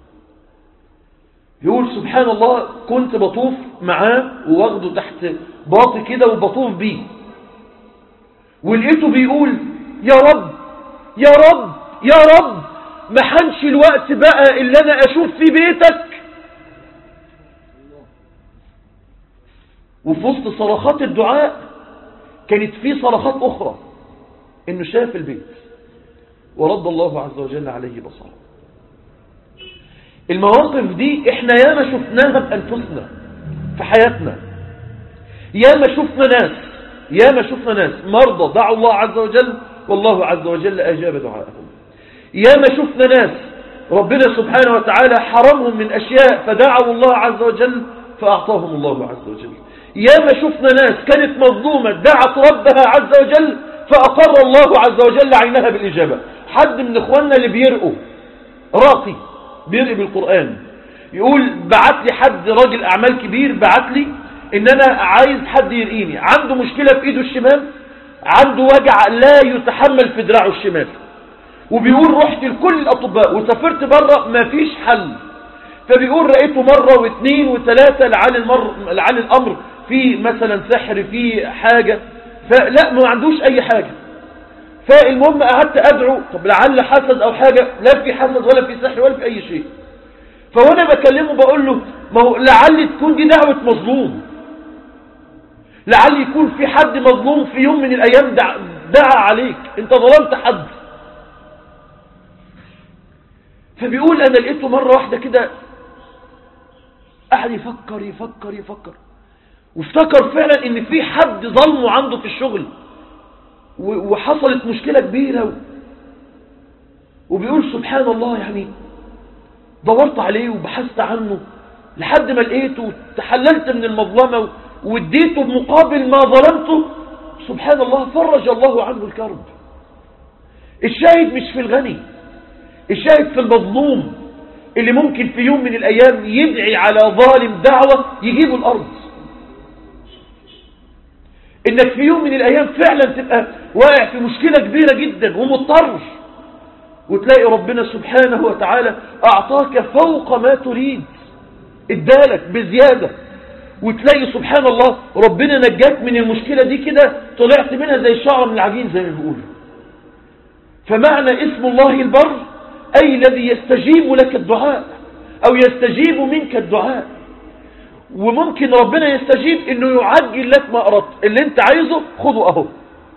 يقول سبحان الله كنت بطوف معاه وواخده تحت باطي كده وبطوف بيه، ولقيته بيقول يا رب يا رب يا رب ما حنش الوقت بقى اللي انا اشوف في بيتك وفي وسط صرخات الدعاء كانت في صرخات أخرى، إنه شاف البيت ورد الله عز وجل عليه بصره. المواقف دي احنا ياما شفناها بأنفسنا في حياتنا، ياما شفنا ناس مرضى دعوا الله عز وجل والله عز وجل أجاب دعاءهم. ياما شفنا ناس ربنا سبحانه وتعالى حرمهم من أشياء فدعوا الله عز وجل فأعطاهم الله عز وجل. ياما شفنا ناس كانت مظلومة دعت ربها عز وجل فأقر الله عز وجل عينها بالإجابة. حد من إخواننا اللي بيرقوا راقي بيرقي بالقرآن يقول بعت لي حد راجل أعمال كبير بعت لي إن أنا عايز حد يرقيني، عنده مشكلة في إيده الشمال، عنده وجع لا يتحمل في دراعه الشمال، وبيقول رحت لكل الأطباء وسافرت بره ما فيش حل. فبيقول رأيته مرة واثنين وثلاثة لعل الأمر في مثلا سحر في حاجة، فلا ما عندوش أي حاجة. فالمهم قعدت أدعو طب لعل حسد أو حاجة، لا في حسد ولا في سحر ولا في أي شيء. فوانا بكلمه بقول له ما هو لعل تكون دي دعوة مظلوم، لعل يكون في حد مظلوم في يوم من الأيام دعا عليك انت ظلمت حد. فبيقول أنا لقيته مرة واحدة كده قاعد يفكر وافتكر فعلا ان في حد ظلمه عنده في الشغل وحصلت مشكلة كبيرة وبيقول سبحان الله يعني دورت عليه وبحثت عنه لحد ما لقيته وتحللت من المظلمة واديته بمقابل ما ظلمته. سبحان الله فرج الله عنه الكرب. الشاهد مش في الغني، الشاهد في المظلوم اللي ممكن في يوم من الأيام يدعي على ظالم دعوة يجيبه الأرض. إنك في يوم من الأيام فعلا تبقى واقع في مشكلة كبيرة جدا ومضطر وتلاقي ربنا سبحانه وتعالى أعطاك فوق ما تريد، ادالك بزيادة، وتلاقي سبحان الله ربنا نجاك من المشكلة دي كده طلعت منها زي الشعر من العجين زي ما بيقولوا. فمعنى اسم الله البر أي الذي يستجيب لك الدعاء أو يستجيب منك الدعاء. وممكن ربنا يستجيب إنه يعجل لك ما أردت، اللي انت عايزه خذه أهو.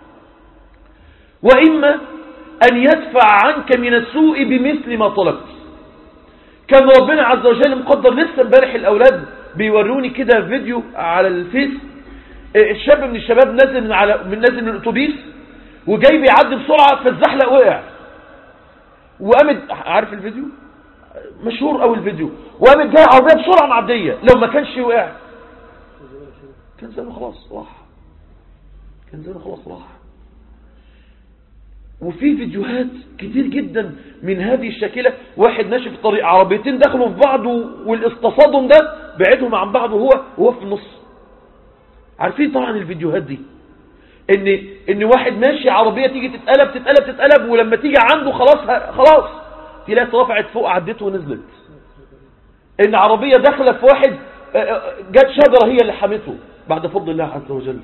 وإما أن يدفع عنك من السوء بمثل ما طلبت. كان ربنا عز وجل مقدر لسه امبارح الأولاد بيوروني كده فيديو على الفيس، الشاب من الشباب نازل من الأتوبيس وجاي بيعدي بسرعة فالزحلق وقع وقامت، عارف الفيديو مشهور قوي الفيديو، وقامت جايه عربيه بسرعه معديه، لو ما كانش وقع كان زمانه خلاص راح. وفي فيديوهات كتير جدا من هذه الشكلة، واحد ماشي في الطريق عربيتين دخلوا في بعض والتصادم ده بعدهم عن بعض وهو في النص. عارفين طبعا الفيديوهات دي ان واحد ماشي عربية تيجي تتقلب ولما تيجي عنده خلاص تلاقي رفعت فوق عدته ونزلت. ان عربية داخله في واحد جت شجرة هي اللي حمته بعد فضل الله عز وجل.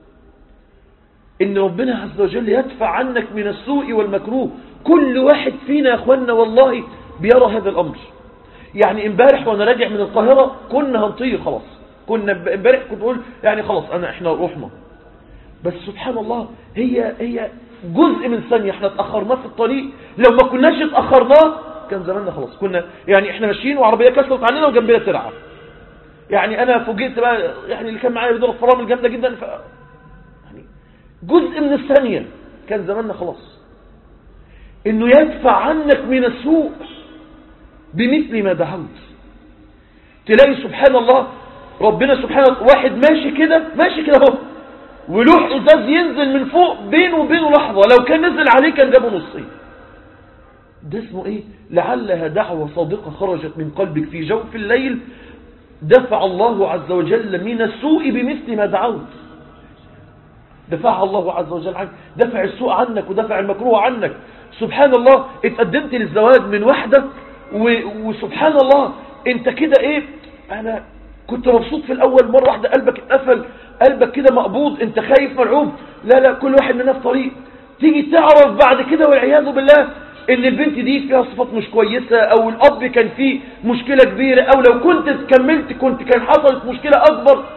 ان ربنا عز وجل يدفع عنك من السوء والمكروه. كل واحد فينا يا اخوانا والله بيرى هذا الامر. يعني امبارح وانا راجع من القاهرة كنا هنطير خلاص، كنا امبارح كنت بقول يعني خلاص احنا رحنا، بس سبحان الله هي جزء من ثانية احنا اتأخرنا في الطريق. لو ما كناش اتأخرنا كان زماننا خلاص، كنا يعني احنا ماشيين وعربية كسرت علينا وجنبنا ترعى. يعني انا فوجئت بقى يعني اللي كان معايا بيضرب فرامل جامدة جدا يعني جزء من الثانية كان زماننا خلاص. انه يدفع عنك من السوء بمثل ما دعوت. تلاقي سبحان الله ربنا سبحانه واحد ماشي كده اهو ولوح ازاز ينزل من فوق بينه وبينه لحظة، لو كان نزل عليه كان جابه نصين. ده اسمه ايه؟ لعلها دعوة صادقة خرجت من قلبك في جوف الليل دفع الله عز وجل من السوء بمثل ما دعوت. دفع الله عز وجل عنك، دفع السوء عنك ودفع المكروه عنك. سبحان الله اتقدمت للزواج من واحدة وسبحان الله انت كده ايه، انا كنت مبسوط في الاول، مرة واحدة قلبك اتقفل، قلبك كده مقبوض، انت خايف مرعوب، لا كل واحد مننا في طريق. تيجي تعرف بعد كده والعياذ بالله ان البنت دي فيها صفات مش كويسة، او الاب كان فيه مشكلة كبيرة، او لو كنت كملت كان حصلت مشكلة اكبر.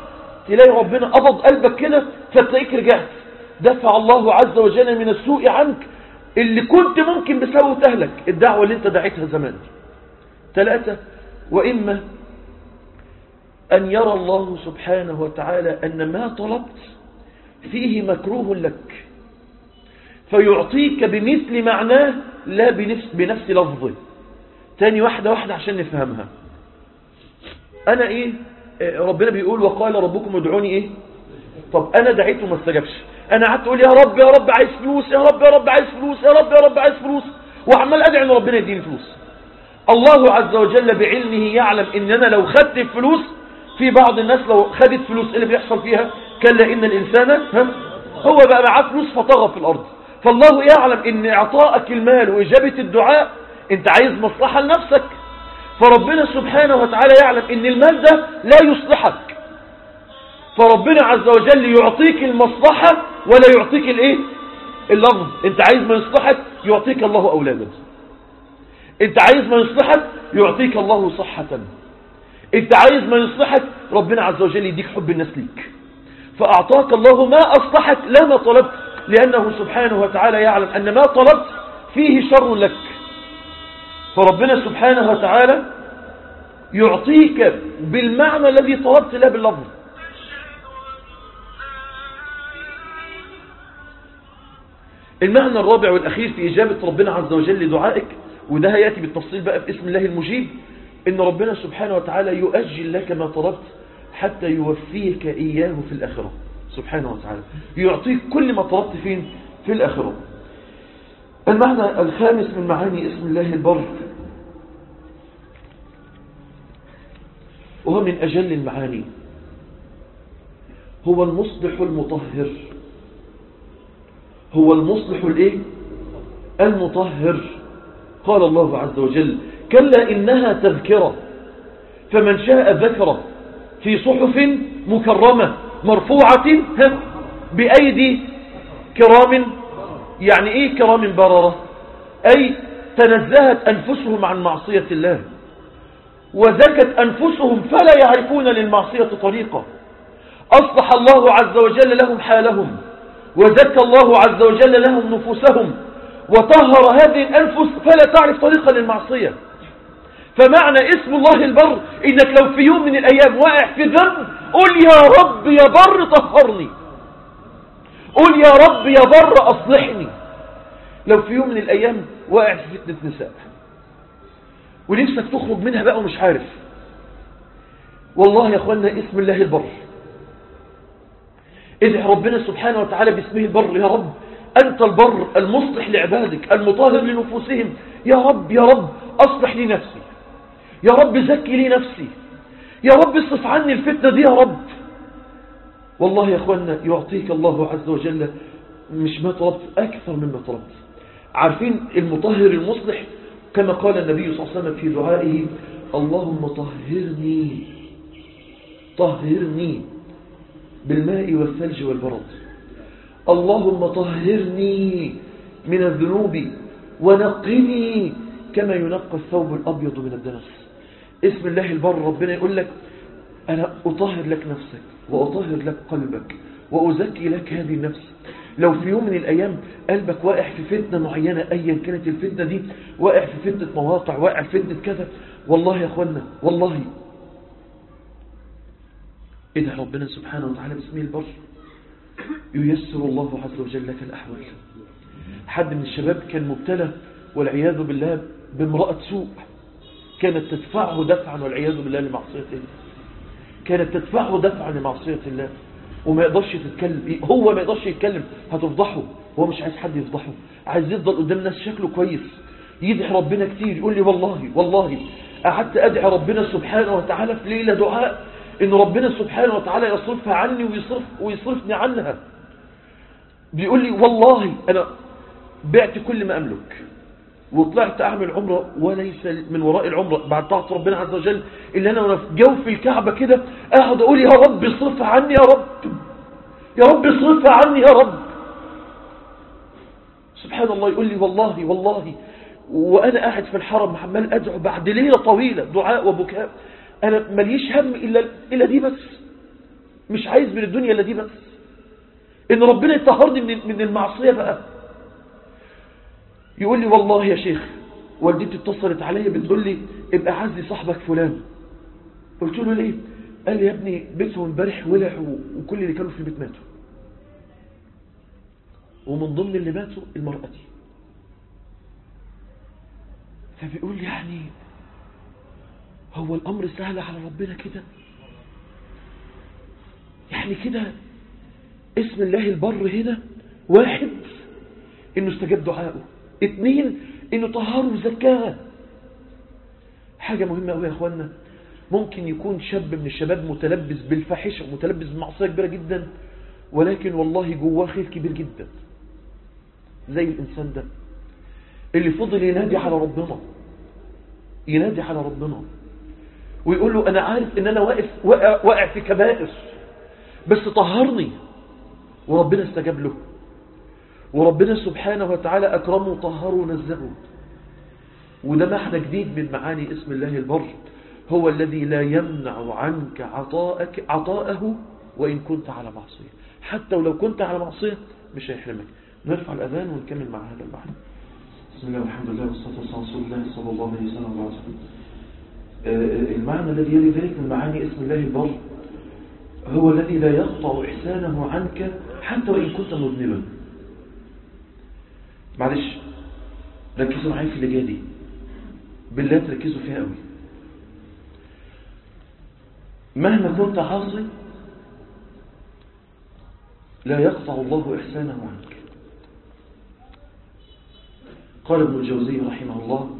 تلاقي ربنا قبض قلبك كده فتلاقيك رجعت، دفع الله عز وجل من السوء عنك اللي كنت ممكن بسببه تهلك، الدعوة اللي انت دعيتها زمان. 3، وإما أن يرى الله سبحانه وتعالى أن ما طلبت فيه مكروه لك فيعطيك بمثل معناه لا بنفس لفظه. تاني واحدة عشان نفهمها. أنا إيه؟ ربنا بيقول وقال ربكم ادعوني إيه؟ طب أنا دعيت وما استجابش، أنا قعدت أقول يا رب يا رب عايز فلوس، يا رب يا رب عايز فلوس، يا رب يا رب عايز فلوس، وعمال أدعي إن ربنا يديني فلوس. الله عز وجل بعلمه يعلم إن أنا لو خدت الفلوس، في بعض الناس لو خدت فلوس اللي بيحصل فيها كلا إن الإنسان هو بقى معاه فلوس فطغى في الأرض. فالله يعلم إن إعطائك المال وإجابة الدعاء أنت عايز مصلحة لنفسك، فربنا سبحانه وتعالى يعلم إن المال ده لا يصلحك، فربنا عز وجل يعطيك المصلحة ولا يعطيك الايه اللفظ. انت عايز ما يصلحك يعطيك الله أولادا، انت عايز ما يصلحك يعطيك الله صحة، انت عايز ما يصلحك ربنا عز وجل يديك حب الناس ليك، فأعطاك الله ما أصلحك لا ما طلبت، لأنه سبحانه وتعالى يعلم أن ما طلبت فيه شر لك. فربنا سبحانه وتعالى يعطيك بالمعنى الذي طلبت لا باللفظ. المعنى الرابع والأخير في إجابة ربنا عز وجل لدعائك، وده هيأتي بالتفصيل بقى في اسم الله المجيب، إن ربنا سبحانه وتعالى يؤجل لك ما طلبت حتى يوفيك إياه في الآخرة سبحانه وتعالى، يعطيك كل ما طلبت فين في الآخرة. المعنى الخامس من معاني اسم الله البر، وهو من أجل المعاني، هو المصلح المطهر. هو المصلح الايه المطهر. قال الله عز وجل كلا إنها تذكرة فمن شاء ذكره في صحف مكرمة مرفوعة بأيدي كرام. يعني ايه كرام بررة؟ أي تنزهت أنفسهم عن معصية الله وزكت أنفسهم فلا يعرفون للمعصية طريقة. أصلح الله عز وجل لهم حالهم وزكى الله عز وجل لهم نفوسهم وطهر هذه الأنفس فلا تعرف طريقة للمعصية. فمعنى اسم الله البر إنك لو في يوم من الأيام واقع في ذنب قل يا رب يا بر طهرني، قل يا رب يا بر أصلحني. لو في يوم من الأيام واقع في فتنة نساء ونفسك تخرج منها بقى ومش عارف، والله يا أخوانا اسم الله البر، ادعي ربنا سبحانه وتعالى باسمه البر. يا رب أنت البر المصلح لعبادك المطهر لنفوسهم، يا رب يا رب أصلح لي نفسي، يا رب زكي لي نفسي، يا رب اصرف عني الفتنة دي يا رب. والله يا أخوانا يعطيك الله عز وجل مش ما طلبت أكثر مما طلبت. عارفين المطهر المصلح كما قال النبي صلى الله عليه وسلم في دعائه اللهم طهرني بالماء والثلج والبرد، اللهم طهرني من الذنوب ونقني كما ينقى الثوب الأبيض من الدنس. اسم الله البر ربنا يقول لك أنا أطهر لك نفسك وأطهر لك قلبك وأزكي لك هذه النفس. لو في يوم من الأيام قلبك واقع في فتنة معينة أيا كانت الفتنة دي، واقع في فتنة مواقع، واقع في فتنة كذا، والله يا أخوانا والله ادعي ربنا سبحانه وتعالى باسمه البر ييسر الله عز وجل لك الأحوال. حد من الشباب كان مبتلى والعياذ بالله بامرأة سوء كانت تدفعه دفعا والعياذ بالله لمعصية الله، كانت تدفعه دفعا لمعصية الله وما يقدرش يتكلم، هو ما يقدرش يتكلم هتفضحه، هو مش عايز حد يفضحه، عايز يفضل قدام الناس شكله كويس. يدعي ربنا كتير، يقول لي والله قعدت أدعي ربنا سبحانه وتعالى في ليلة دعاء إن ربنا سبحانه وتعالى يصرفها عني ويصرفني عنها. بيقول لي والله أنا بعت كل ما أملك وطلعت أعمل عمرة وليس من وراء العمرة بعد طاعة ربنا عز وجل إلا أنا وانا في جوف الكعبة كده أقعد أقول يا رب اصرفها عني يا رب، يا رب اصرفها عني يا رب. سبحان الله. يقول لي والله وأنا قاعد في الحرم عمال أدعو بعد ليلة طويلة دعاء وبكاء، أنا مليش هم إلا دي بس، مش عايز من الدنيا الا دي بس، ان ربنا يطهرني من المعصية بقى. يقول لي والله يا شيخ والدتي اتصلت عليا بتقول لي ابقى عزي صاحبك فلان. قلت له ليه؟ قال لي يا ابني بيتهم امبارح ولع وكل اللي كانوا في البيت ماتوا، ومن ضمن اللي ماتوا المرأة دي. فبيقول لي يعني هو الأمر سهل على ربنا كده؟ يعني كده اسم الله البر هنا، واحد انه استجاب دعائه، اثنين انه طهره وزكاه. حاجة مهمة قوي يا اخوانا، ممكن يكون شاب من الشباب متلبس بالفاحشة ومتلبس بمعصية كبيرة جدا، ولكن والله جواه خير كبير جدا، زي الإنسان ده اللي فضل ينادي على ربنا، ينادي على ربنا ويقول له أنا عارف إن أنا واقع في كبائر، بس طهرني، وربنا استجاب له، وربنا سبحانه وتعالى أكرمه وطهره ونزهه. وده معنى جديد من معاني اسم الله البر، هو الذي لا يمنع عنك عطاءه وإن كنت على معصية. حتى ولو كنت على معصية مش هيحرمك. نرفع الأذان ونكمل مع هذا المعنى. بسم الله والحمد لله والصلاة والسلام على رسول الله صلى الله عليه وسلم. المعنى الذي يلي ذلك من معاني اسم الله البر هو الذي لا يقطع إحسانه عنك حتى وإن كنت مذنبا. معلش ركزوا معايا في اللي جاي دي، بالله تركزوا فيها قوي. مهما كنت عاصي لا يقطع الله إحسانه عنك. قال ابن الجوزي رحمه الله: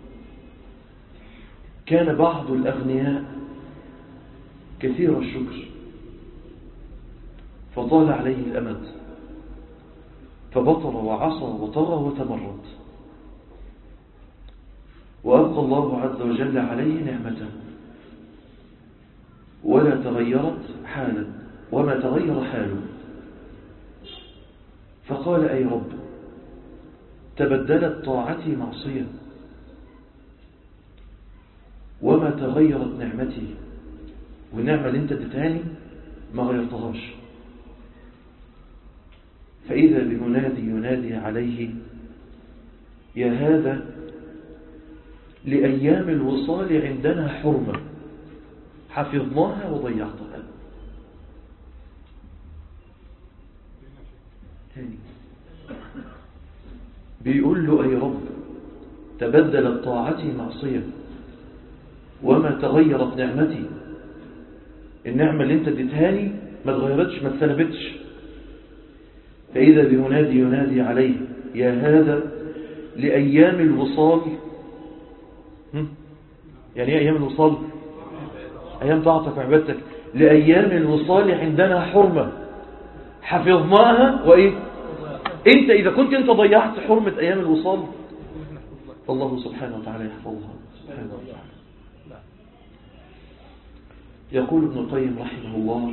كان بعض الأغنياء كثير الشكر فطال عليه الأمد فبطر وعصى وطغى وتمرد، وأبقى الله عز وجل عليه نعمته ولا تغيرت حاله وما تغير حاله، فقال: أي رب، تبدلت طاعتي معصية وما تغيرت نعمتي، والنعمة اللي انت اديتهاني ما غيرتهاش. فإذا بمنادي ينادي عليه: يا هذا، لأيام الوصال عندنا حرمة حفظناها وضيعتها. بيقول له: أي رب، تبدلت طاعتي معصية وما تغيرت نعمتي، النعمة اللي انت اديتهاني ما تغيرتش ما تسلبتش. فإذا بمنادي ينادي عليه: يا هذا، لأيام الوصال. يعني ايه أيام الوصال؟ أيام طاعتك وعبادتك. لأيام الوصال عندنا حرمة حفظناها وإيه؟ انت إذا كنت انت ضيعت حرمة أيام الوصال فالله سبحانه وتعالى يحفظها سبحانه وتعالى. يقول ابن القيم رحمه الله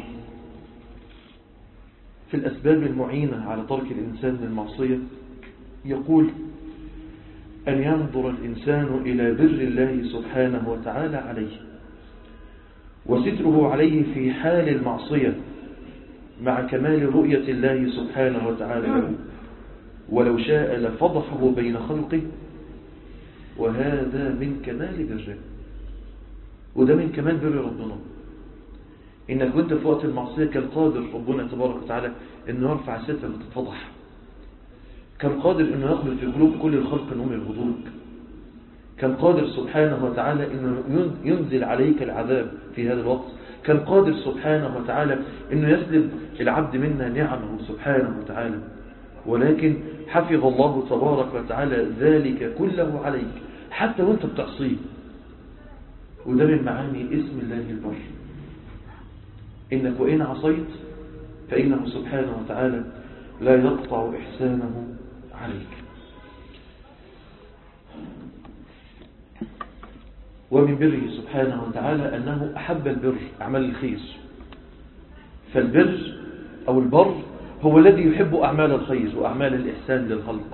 في الأسباب المعينة على ترك الإنسان للمعصية، يقول: أن ينظر الإنسان إلى بر الله سبحانه وتعالى عليه وستره عليه في حال المعصية مع كمال رؤية الله سبحانه وتعالى له، ولو شاء لفضحه بين خلقه، وهذا من كمال بره. وده من كمال بر ربنا، إنك كنت في وقت المعصية كان قادر ربنا تبارك وتعالى إنه يرفع ستر وتتفضح، كان قادر إنه يقبل في قلوب كل الخلق إنهم يرفضوك، كان قادر سبحانه وتعالى إنه ينزل عليك العذاب في هذا الوقت، كان قادر سبحانه وتعالى إنه يسلب العبد منا نعمه سبحانه وتعالى، ولكن حفظ الله تبارك وتعالى ذلك كله عليك حتى وانت بتعصيه. وده من معاني اسم الله البر، إنك وإن عصيت فإنه سبحانه وتعالى لا يقطع إحسانه عليك. ومن بره سبحانه وتعالى أنه أحب البر، أعمال الخير. فالبر أو البر هو الذي يحب أعمال الخير وأعمال الإحسان للخلق.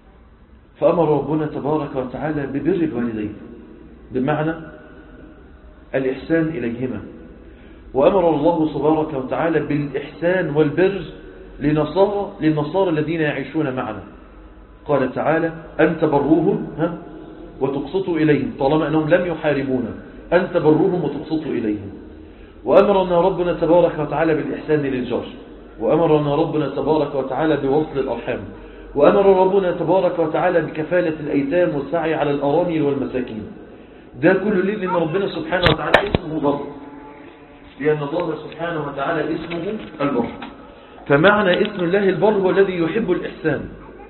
فأمر ربنا تبارك وتعالى ببر الوالدين، بمعنى الإحسان إليهما. وأمر الله تبارك وتعالى بالإحسان والبر للنصارى الذين يعيشون معنا. قال تعالى أن تبروهم وتقسطوا إليهم، طالما أنهم لم يحاربونا، أن تبروهم وتقسطوا إليهم. وأمرنا ربنا تبارك وتعالى بالإحسان للجار، وأمرنا ربنا تبارك وتعالى بوصل الأرحام، وأمر ربنا تبارك وتعالى بكفالة الأيتام والسعي على الأرامل والمساكين. ده كله ليه؟ لأن ربنا سبحانه وتعالى اسمه بر، لأن الله سبحانه وتعالى اسمه البر. فمعنى اسم الله البر هو الذي يحب الإحسان.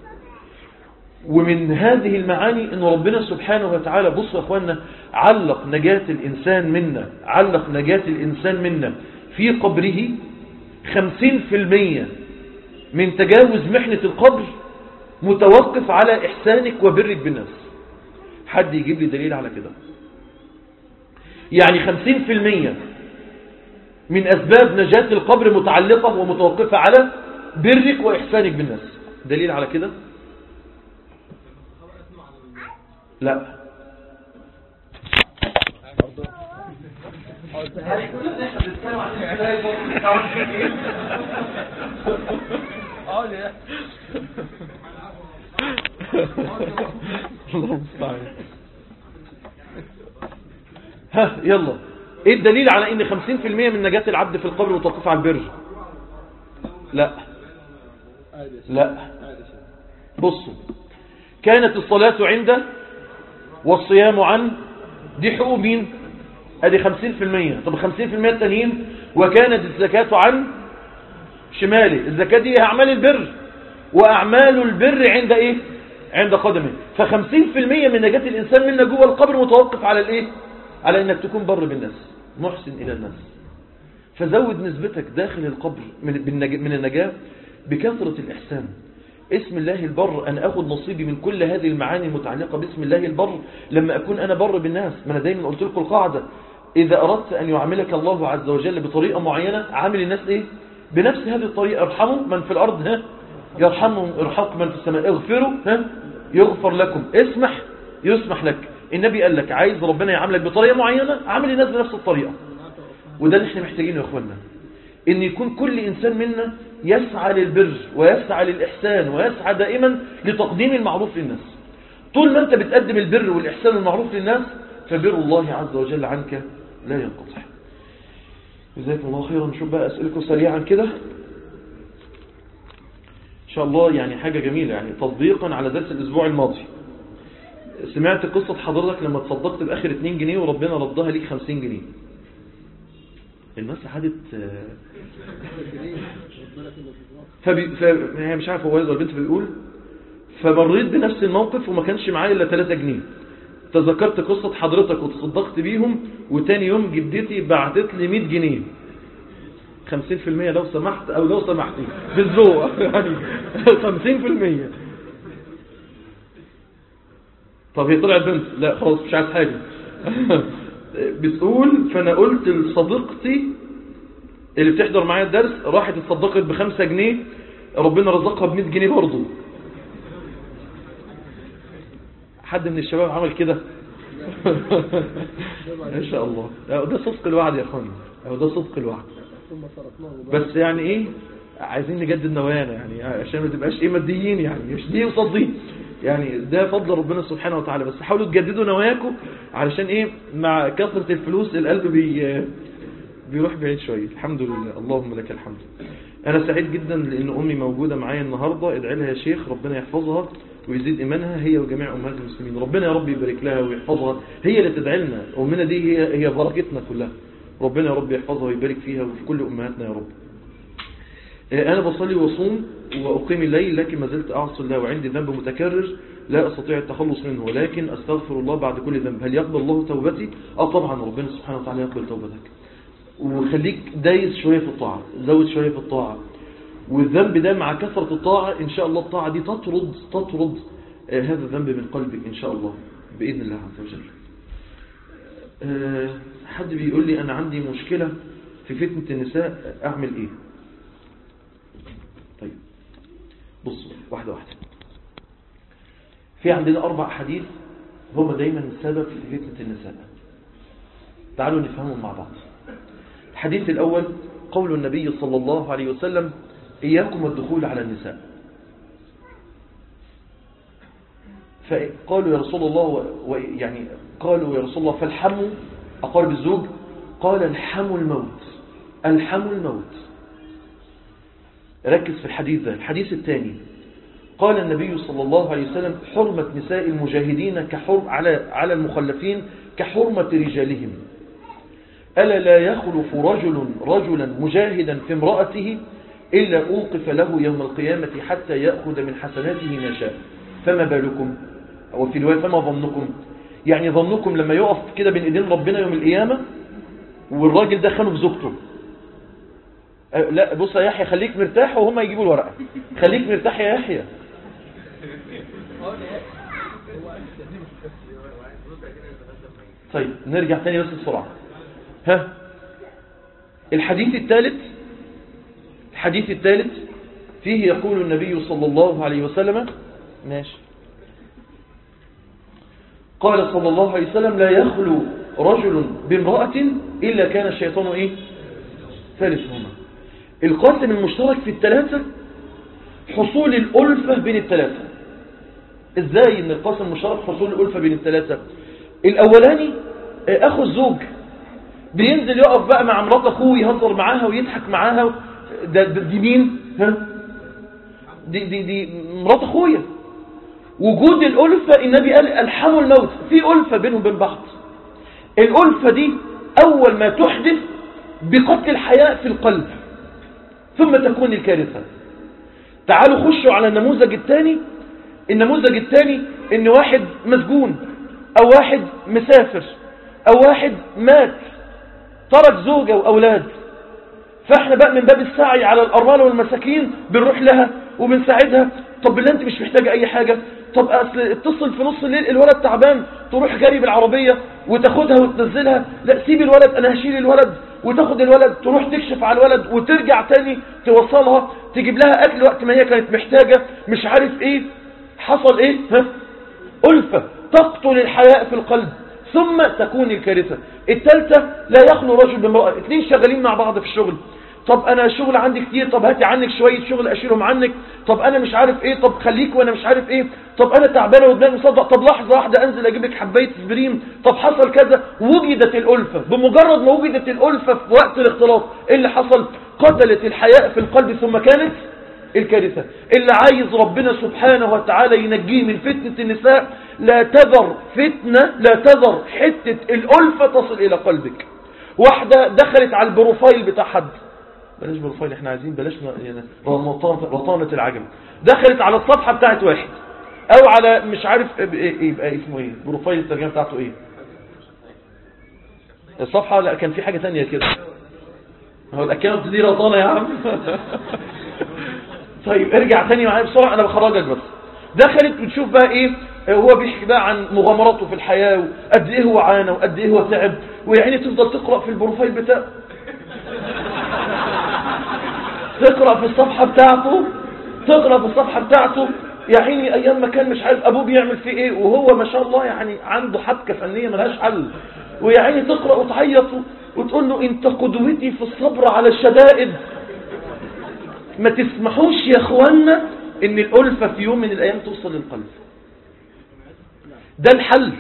ومن هذه المعاني أن ربنا سبحانه وتعالى، بصوا يا أخوانا، علق نجاة الإنسان منا في قبره 50% من تجاوز محنة القبر متوقف على إحسانك وبرك بالناس. حد يجيب لي دليل على كده؟ يعني 50% من أسباب نجاة القبر متعلقة ومتوقفة على برك وإحسانك بالناس. دليل على كده؟ لا. ها يلا، ايه الدليل على ان 50% من نجاة العبد في القبر متوقف على البر؟ لا. بصوا، كانت الصلاة عنده والصيام عنه، دي حقوق مين؟ ادي 50%. طب 50% التانيين، وكانت الزكاة عن شماله، الزكاة دي اعمال البر، واعمال البر عند ايه؟ عند قدمه. ف50% من نجاة الانسان منا جوه القبر متوقف على الايه؟ على انك تكون بر بالناس، محسن الى الناس. فزود نسبتك داخل القبر من النجاة بكثرة الإحسان. اسم الله البر، أنا أخذ نصيبي من كل هذه المعاني المتعلقة باسم الله البر لما أكون أنا بر بالناس. ما أنا دايما قلت لكم القاعدة، إذا أردت أن يعاملك الله عز وجل بطريقة معينة، عامل الناس إيه؟ بنفس هذه الطريقة. ارحموا من في الأرض يرحمهم ارحموا من في السماء، اغفروا يغفر لكم، اسمح يسمح لك. النبي قال لك عايز ربنا يعاملك بطريقة معينة، عامل الناس بنفس الطريقة. وده اللي احنا محتاجينه يا اخوانا، ان يكون كل انسان منا يسعى للبر ويسعى للإحسان ويسعى دائما لتقديم المعروف للناس. طول ما انت بتقدم البر والإحسان والمعروف للناس، فبر الله عز وجل عنك لا ينقطع. جزاكم الله خيرا. نشوف بقى أسئلكم سريعا كده إن شاء الله. يعني حاجة جميلة، يعني تطبيقا على درس الأسبوع الماضي. سمعت قصة حضرتك لما تصدقت بآخر 2 جنيه وربنا ردها ليك 50 جنيه. الناس حدت هي مش عارف هو ولا البنت بيقول، فمريت بنفس الموقف وما كانش معايا إلا 3 جنيه. تذكرت قصة حضرتك وتصدقت بيهم، وتاني يوم جدتي بعتت لي 100 جنيه. 50% لو سمحت أو لو سمحتي بالذوق يعني 50%. طب هي طلعت بنت؟ لا خلاص مش عايز حاجة. بتقول فأنا قلت لصديقتي اللي بتحضر معايا الدرس، راحت اتصدقت ب5 جنيه، ربنا رزقها ب100 جنيه برضو. حد من الشباب عمل كده؟ ان شاء الله. ده صدق الوعد يا اخواني، ده صدق الوعد. بس يعني ايه، عايزين نجدد نوايانا يعني عشان ما تبقاش ايه ماديين، يعني مش دي قصاد دي، يعني ده فضل ربنا سبحانه وتعالى. بس حاولوا تجددوا نواياكم علشان ايه، مع كثرة الفلوس القلب بيروح بعيد شوية. الحمد لله، اللهم لك الحمد. انا سعيد جدا لان امي موجودة معايا النهاردة. ادعي لها يا شيخ ربنا يحفظها ويزيد ايمانها، هي وجميع امهات المسلمين. ربنا يا رب يبارك لها ويحفظها. هي اللي تدعي لنا، امنا دي هي بركتنا كلها. ربنا يا رب يحفظها ويبارك فيها وفي كل امهاتنا يا رب. انا بصلي وصوم واقيم الليل، لكن ما زلت اعصي الله وعندي ذنب متكرر لا استطيع التخلص منه، ولكن استغفر الله بعد كل ذنب. هل يقبل الله توبتي؟ طبعا ربنا سبحانه وتعالى يقبل توبتك. وخليك دايس شوية في الطاعة، زود شوية في الطاعة. والذنب ده مع كثرة الطاعة إن شاء الله الطاعة دي تطرد هذا الذنب من قلبك إن شاء الله بإذن الله عز وجل. حد بيقول لي أنا عندي مشكلة في فتنة النساء، أعمل إيه؟ طيب بصوا واحدة واحدة. في عندنا 4 حديث هم دايما السبب في فتنة النساء. تعالوا نفهمهم مع بعض. الحديث الأول قول النبي صلى الله عليه وسلم إياكم الدخول على النساء. فقالوا يا رسول الله يعني قالوا يا رسول الله فالحم أقارب الزوج؟ قال الحم الموت، الحم الموت. ركز في الحديث ده. الحديث الثاني قال النبي صلى الله عليه وسلم حرمة نساء المجاهدين على المخلفين كحرمة رجالهم. ألا لا يخلف رجلا مجاهدا في امرأته إلا أوقف له يوم القيامة حتى يأخذ من حسناته ما شاء. فما بالكم؟ وفي رواية فما ظنكم؟ يعني ظنكم لما يقف كده بين ايدين ربنا يوم القيامة والراجل ده خانه بزوجته. لا بص يا يحيى خليك مرتاح وهم يجيبوا الورقة. خليك مرتاح يا يحيى. طيب نرجع تاني بس بسرعة. الحديث الثالث فيه يقول النبي صلى الله عليه وسلم ماشي قال صلى الله عليه وسلم لا يخلو رجل بامرأة إلا كان الشيطان إيه؟ ثالثهما. القاسم المشترك في الثلاثة حصول الألفة بين الثلاثة. إزاي إن القاسم المشترك حصول الألفة بين الثلاثة؟ الأولاني أخو الزوج بينزل يقف بقى مع مرات أخوه يهزر معاها ويضحك معاها. دي مين؟ دي مرات أخويا. وجود الألفة النبي قال الحم الموت، في ألفة بينهم وبين بعض. الألفة دي أول ما تحدث بقتل الحياء في القلب ثم تكون الكارثة. تعالوا خشوا على النموذج الثاني. النموذج الثاني إن واحد مسجون أو واحد مسافر أو واحد مات ترك زوجة وأولاد، فاحنا بقى من باب السعي على الأرمال والمساكين بنروح لها وبنساعدها. طب بالله انت مش محتاجة اي حاجة؟ طب اتصل في نص الليل الولد تعبان، تروح جري بالعربية وتاخدها وتنزلها. لا سيب الولد انا هشيل الولد، وتاخد الولد تروح تكشف على الولد وترجع تاني توصلها، تجيب لها اكل وقت ما هي كانت محتاجة، مش عارف ايه حصل ايه. ألفة تقتل الحياء في القلب ثم تكون الكارثة. الثالثة لا يخلو رجل بامرأة، اثنين شغالين مع بعض في الشغل. طب انا الشغل عندي كتير، طب هاتي عنك شوية شغل اشيلهم عنك، طب انا مش عارف ايه، طب خليك وانا مش عارف ايه، طب انا تعبانه ودماغي مصدق، طب لحظة واحدة انزل اجيب لك حباية اسبرين، طب حصل كذا. وجدت الألفة. بمجرد ما وجدت الألفة في وقت الاختلاط ايه اللي حصل؟ قتلت الحياء في القلب ثم كانت الكارثة. اللي عايز ربنا سبحانه وتعالى ينجيه من فتنة النساء لا تذر حتة الألفة تصل إلى قلبك. واحدة دخلت على البروفايل بتاع حد، بلاش بروفايل احنا عايزين بلاش يعني رطانة العجم. دخلت على الصفحة بتاعت واحد او على مش عارف يبقى اسمه ايه بروفايل الترجمة بتاعته ايه الصفحة. لا كان في حاجة تانية كده. هو الاكاونت دي رطانة يا عم. طيب ارجع تاني معايا بسرعة انا بخرجك بس. دخلت وتشوف بقى ايه هو بيحكي بقى عن مغامراته في الحياة وقد ايه هو عانى وقد ايه هو تعب، ويعني تفضل تقرأ في البروفايل بتاعه، تقرأ في الصفحة بتاعته يا عيني ايام ما كان مش عارف ابوه بيعمل فيه ايه، وهو ما شاء الله يعني عنده حبكة فنية ملهاش حل. ويا عيني تقرأ وتعيط وتقول له انت قدوتي في الصبر على الشدائد. ما تسمحوش يا اخوانا ان الألفة في يوم من الايام توصل للقلب. ده الحل.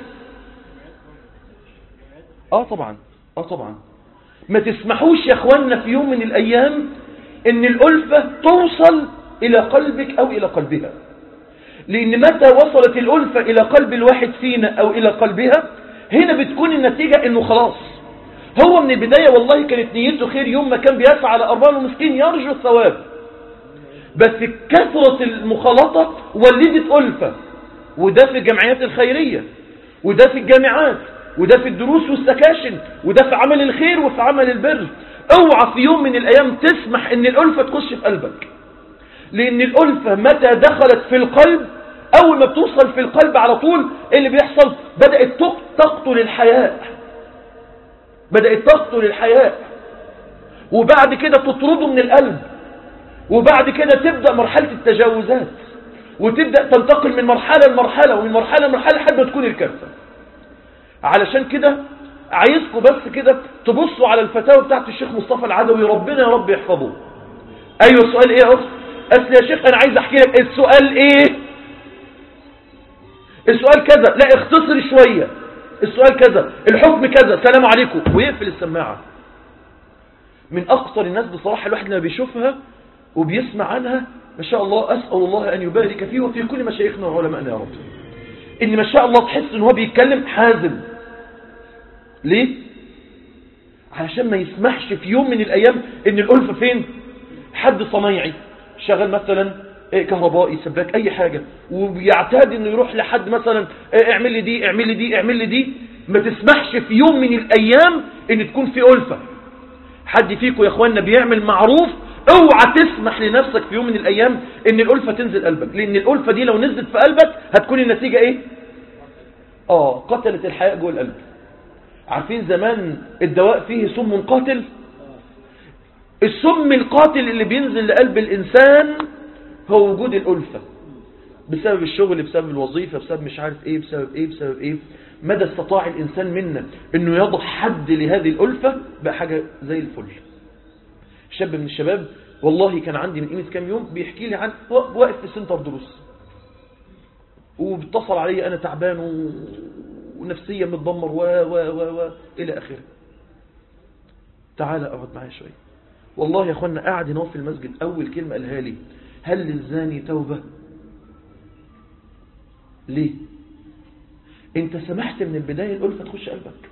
طبعا ما تسمحوش يا اخوانا في يوم من الايام ان الألفة توصل الى قلبك او الى قلبها. لان متى وصلت الألفة الى قلب الواحد فينا او الى قلبها هنا بتكون النتيجة انه خلاص هو من البداية والله كانت نيته خير، يوم ما كان بيسعى على أرمله المسكين يرجو الثواب، بس كثرة المخالطة ولدت ألفة. وده في الجمعيات الخيرية، وده في الجامعات، وده في الدروس والسكاشن، وده في عمل الخير وفي عمل البر. اوعى في يوم من الأيام تسمح ان الألفة تخش في قلبك، لأن الألفة متى دخلت في القلب أول ما بتوصل في القلب على طول اللي بيحصل بدأت تقتل الحياء، وبعد كده تطرده من القلب، وبعد كده تبدأ مرحلة التجاوزات، وتبدأ تنتقل من مرحلة لمرحلة ومن مرحلة لمرحلة لحد ما تكون الكارثة. علشان كده عايزكم بس كده تبصوا على الفتاوى بتاعت الشيخ مصطفى العدوي، ربنا يا رب يحفظه. ايوه السؤال ايه يا اخت؟ اصل يا شيخ انا عايز احكي لك. السؤال ايه؟ السؤال كذا. لا اختصر شوية. السؤال كذا، الحكم كذا، سلام عليكم، ويقفل السماعة. من اخطر الناس بصراحة الواحد لما بيشوفها وبيسمع عنها، ما شاء الله، اسأل الله ان يبارك فيه وفي كل مشايخنا وعلمائنا يا رب، ان ما شاء الله تحس ان هو بيتكلم حازم. ليه؟ علشان ما يسمحش في يوم من الايام ان الألفة فين؟ حد صنايعي شغال مثلا كهربائي، سباك، اي حاجة، ويعتاد انه يروح لحد مثلا اعمل لي دي اعمل لي دي اعمل لي دي، ما تسمحش في يوم من الايام ان تكون في ألفة. حد فيكم يا اخوانا بيعمل معروف، اوعى تسمح لنفسك في يوم من الايام ان الألفة تنزل قلبك، لان الألفة دي لو نزلت في قلبك هتكون النتيجة ايه؟ قتلت الحياة جوه القلب. عارفين زمان الدواء فيه سم قاتل؟ السم القاتل اللي بينزل لقلب الإنسان هو وجود الألفة، بسبب الشغل، بسبب الوظيفة، بسبب مش عارف ايه، بسبب ايه. مدى استطاع الإنسان منا انه يضع حد لهذه الألفة بقى حاجة زي الفل. شاب من الشباب والله كان عندي من قيمة كام يوم بيحكي لي عن واقف في سنتر دروس، وبيتصل علي انا تعبان ونفسيا متدمر الى اخره. تعال اقعد معايا شويه. والله يا اخوانا قاعد هنا في المسجد، اول كلمه قالها لي: هل للزاني توبه؟ ليه؟ انت سمحت من البدايه الالفه تخش قلبك.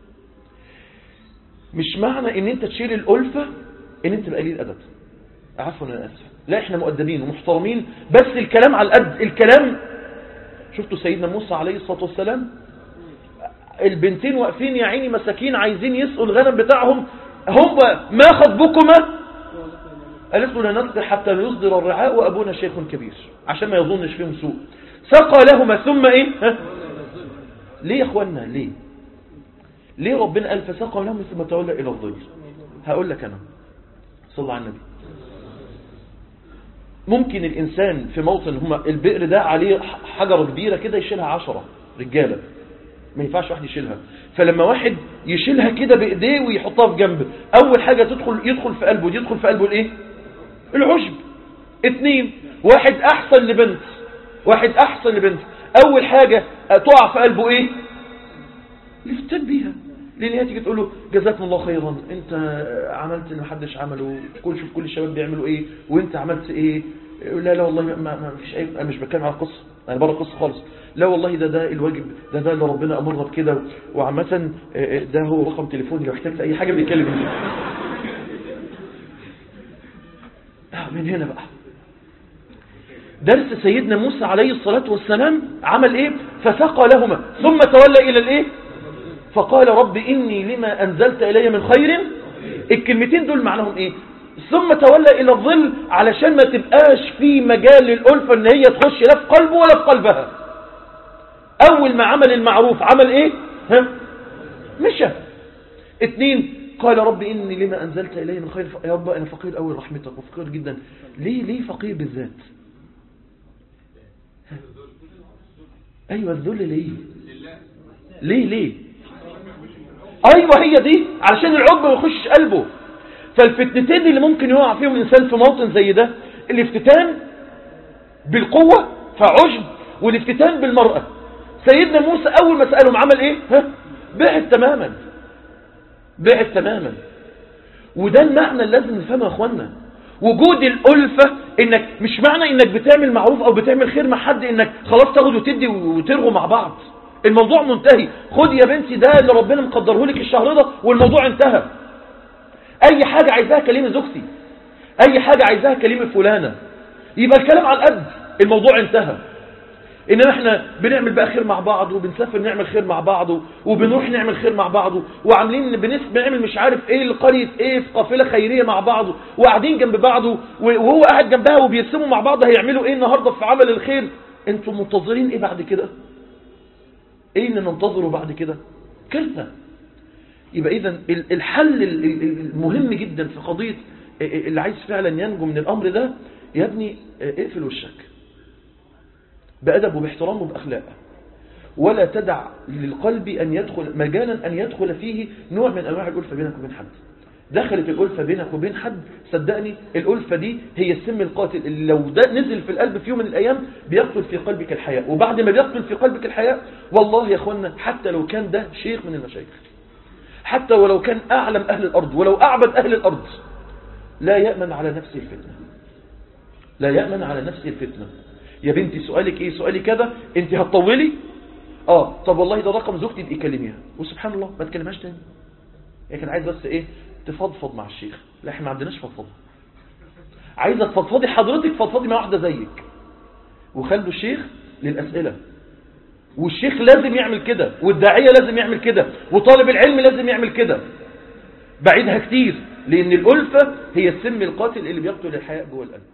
مش معنى ان انت تشيل الالفه ان انت تبقى قليل ادب، عفوا انا اسف، لا احنا مؤدبين ومحترمين، بس الكلام على القد. الكلام شفتوا سيدنا موسى عليه الصلاه والسلام، البنتين واقفين يا عيني مساكين عايزين يسقوا الغنم بتاعهم، هم ما خطبكما؟ قالت له لا نسقي حتى يصدر الرعاء وابونا شيخ كبير، عشان ما يظنش فيهم سوء. سقى لهما ثم ايه؟ ليه يا اخوانا؟ ليه ربنا قال فسقى لهما ثم تولى الى الظل؟ هقول لك انا، صلى على النبي. ممكن الانسان في موطن، هما البئر ده عليه حجره كبيره كده يشيلها 10 رجاله، ما ينفعش واحد يشيلها. فلما واحد يشيلها كده بايديه ويحطها في جنب، اول حاجه يدخل في قلبه، يدخل في قلبه الايه؟ العجب. 2 واحد احسن لبنت، اول حاجه تقع في قلبه ايه؟ الافتان بيها، لان هي تيجي تقول له جزاكم الله خيرا، انت عملت اللي محدش عمله، شوف كل الشباب بيعملوا ايه وانت عملت ايه. لا والله ما فيش اي، انا مش بتكلم على القصه، انا بره القصه خالص. لا والله ده الواجب، ده اللي ربنا امرنا بكده، وعامه ده هو رقم تليفوني لو احتجت اي حاجه بيتكلم من هنا بقى. درس سيدنا موسى عليه الصلاه والسلام عمل ايه؟ فسقى لهما ثم تولى الى الايه؟ فقال رب إني لما أنزلت إلي من خير. الكلمتين دول معناهم إيه؟ ثم تولى إلى الظل، علشان ما تبقاش في مجال للألفة إن هي تخش لا في قلبه ولا في قلبها. أول ما عمل المعروف عمل إيه؟ مشى. 2 قال رب إني لما أنزلت إلي من خير. يا رب أنا فقير أوي رحمتك وفقير جدا. ليه فقير بالذات؟ أيوة الذل. ليه؟ ايوه هي دي، علشان العجب ما يخش قلبه. فالفتنتين اللي ممكن يقع فيهم الانسان في موطن زي ده، الافتتان بالقوه فعجب، والافتتان بالمراه. سيدنا موسى اول ما سالهم عمل ايه؟ بعد تماما. وده المعنى اللي لازم نفهمه يا اخوانا. وجود الالفه، انك مش معنى انك بتعمل معروف او بتعمل خير مع حد انك خلاص تاخد وتدي وترغوا مع بعض. الموضوع منتهي. خد يا بنتي ده اللي ربنا مقدره لك الشهر ده والموضوع انتهى. اي حاجة عايزاها كلمة زوجتي، اي حاجة عايزاها كلمة فلانة، يبقى الكلام على القد، الموضوع انتهى. انما احنا بنعمل بقى خير مع بعض، وبنسافر نعمل خير مع بعض، وبنروح نعمل خير مع بعض، وعاملين بنعمل مش عارف ايه لقرية ايه في قافلة خيرية مع بعض، وقاعدين جنب بعض، وهو قاعد جنبها وبيرسموا مع بعض هيعملوا ايه النهاردة في عمل الخير. انتوا منتظرين ايه بعد كده؟ ايه اللي ننتظره بعد كده؟ كارثة. يبقى اذا الحل المهم جدا في قضية اللي عايز فعلا ينجو من الامر ده، يا ابني اقفل وشك بأدب وباحترام وبأخلاق، ولا تدع للقلب أن يدخل مجالا أن يدخل فيه نوع من أنواع الألفة بينك وبين حد. دخلت الألفة بينك وبين حد، صدقني الألفة دي هي السم القاتل اللي لو ده نزل في القلب في يوم من الأيام بيقتل في قلبك الحياء. وبعد ما بيقتل في قلبك الحياء، والله يا أخوانا حتى لو كان ده شيخ من المشايخ، حتى ولو كان أعلم أهل الأرض، ولو أعبد أهل الأرض، لا يأمن على نفسه الفتنة، لا يأمن على نفسه الفتنة. يا بنتي سؤالك إيه؟ سؤالي كذا، أنت هتطولي؟ طب والله ده رقم زوجتي، تبقي كلميها، وسبحان الله ما تكلمهاش تاني. هي كان عايز بس إيه؟ تفضفض مع الشيخ. لا احنا ما عندناش فضفضه. عايزة تفضفضي حضرتك، فضفضي مع واحدة زيك، وخلوا الشيخ للأسئلة. والشيخ لازم يعمل كده، والداعية لازم يعمل كده، وطالب العلم لازم يعمل كده. بعيدها كتير، لأن الألفة هي السم القاتل اللي بيقتل الحياء جوه القلب.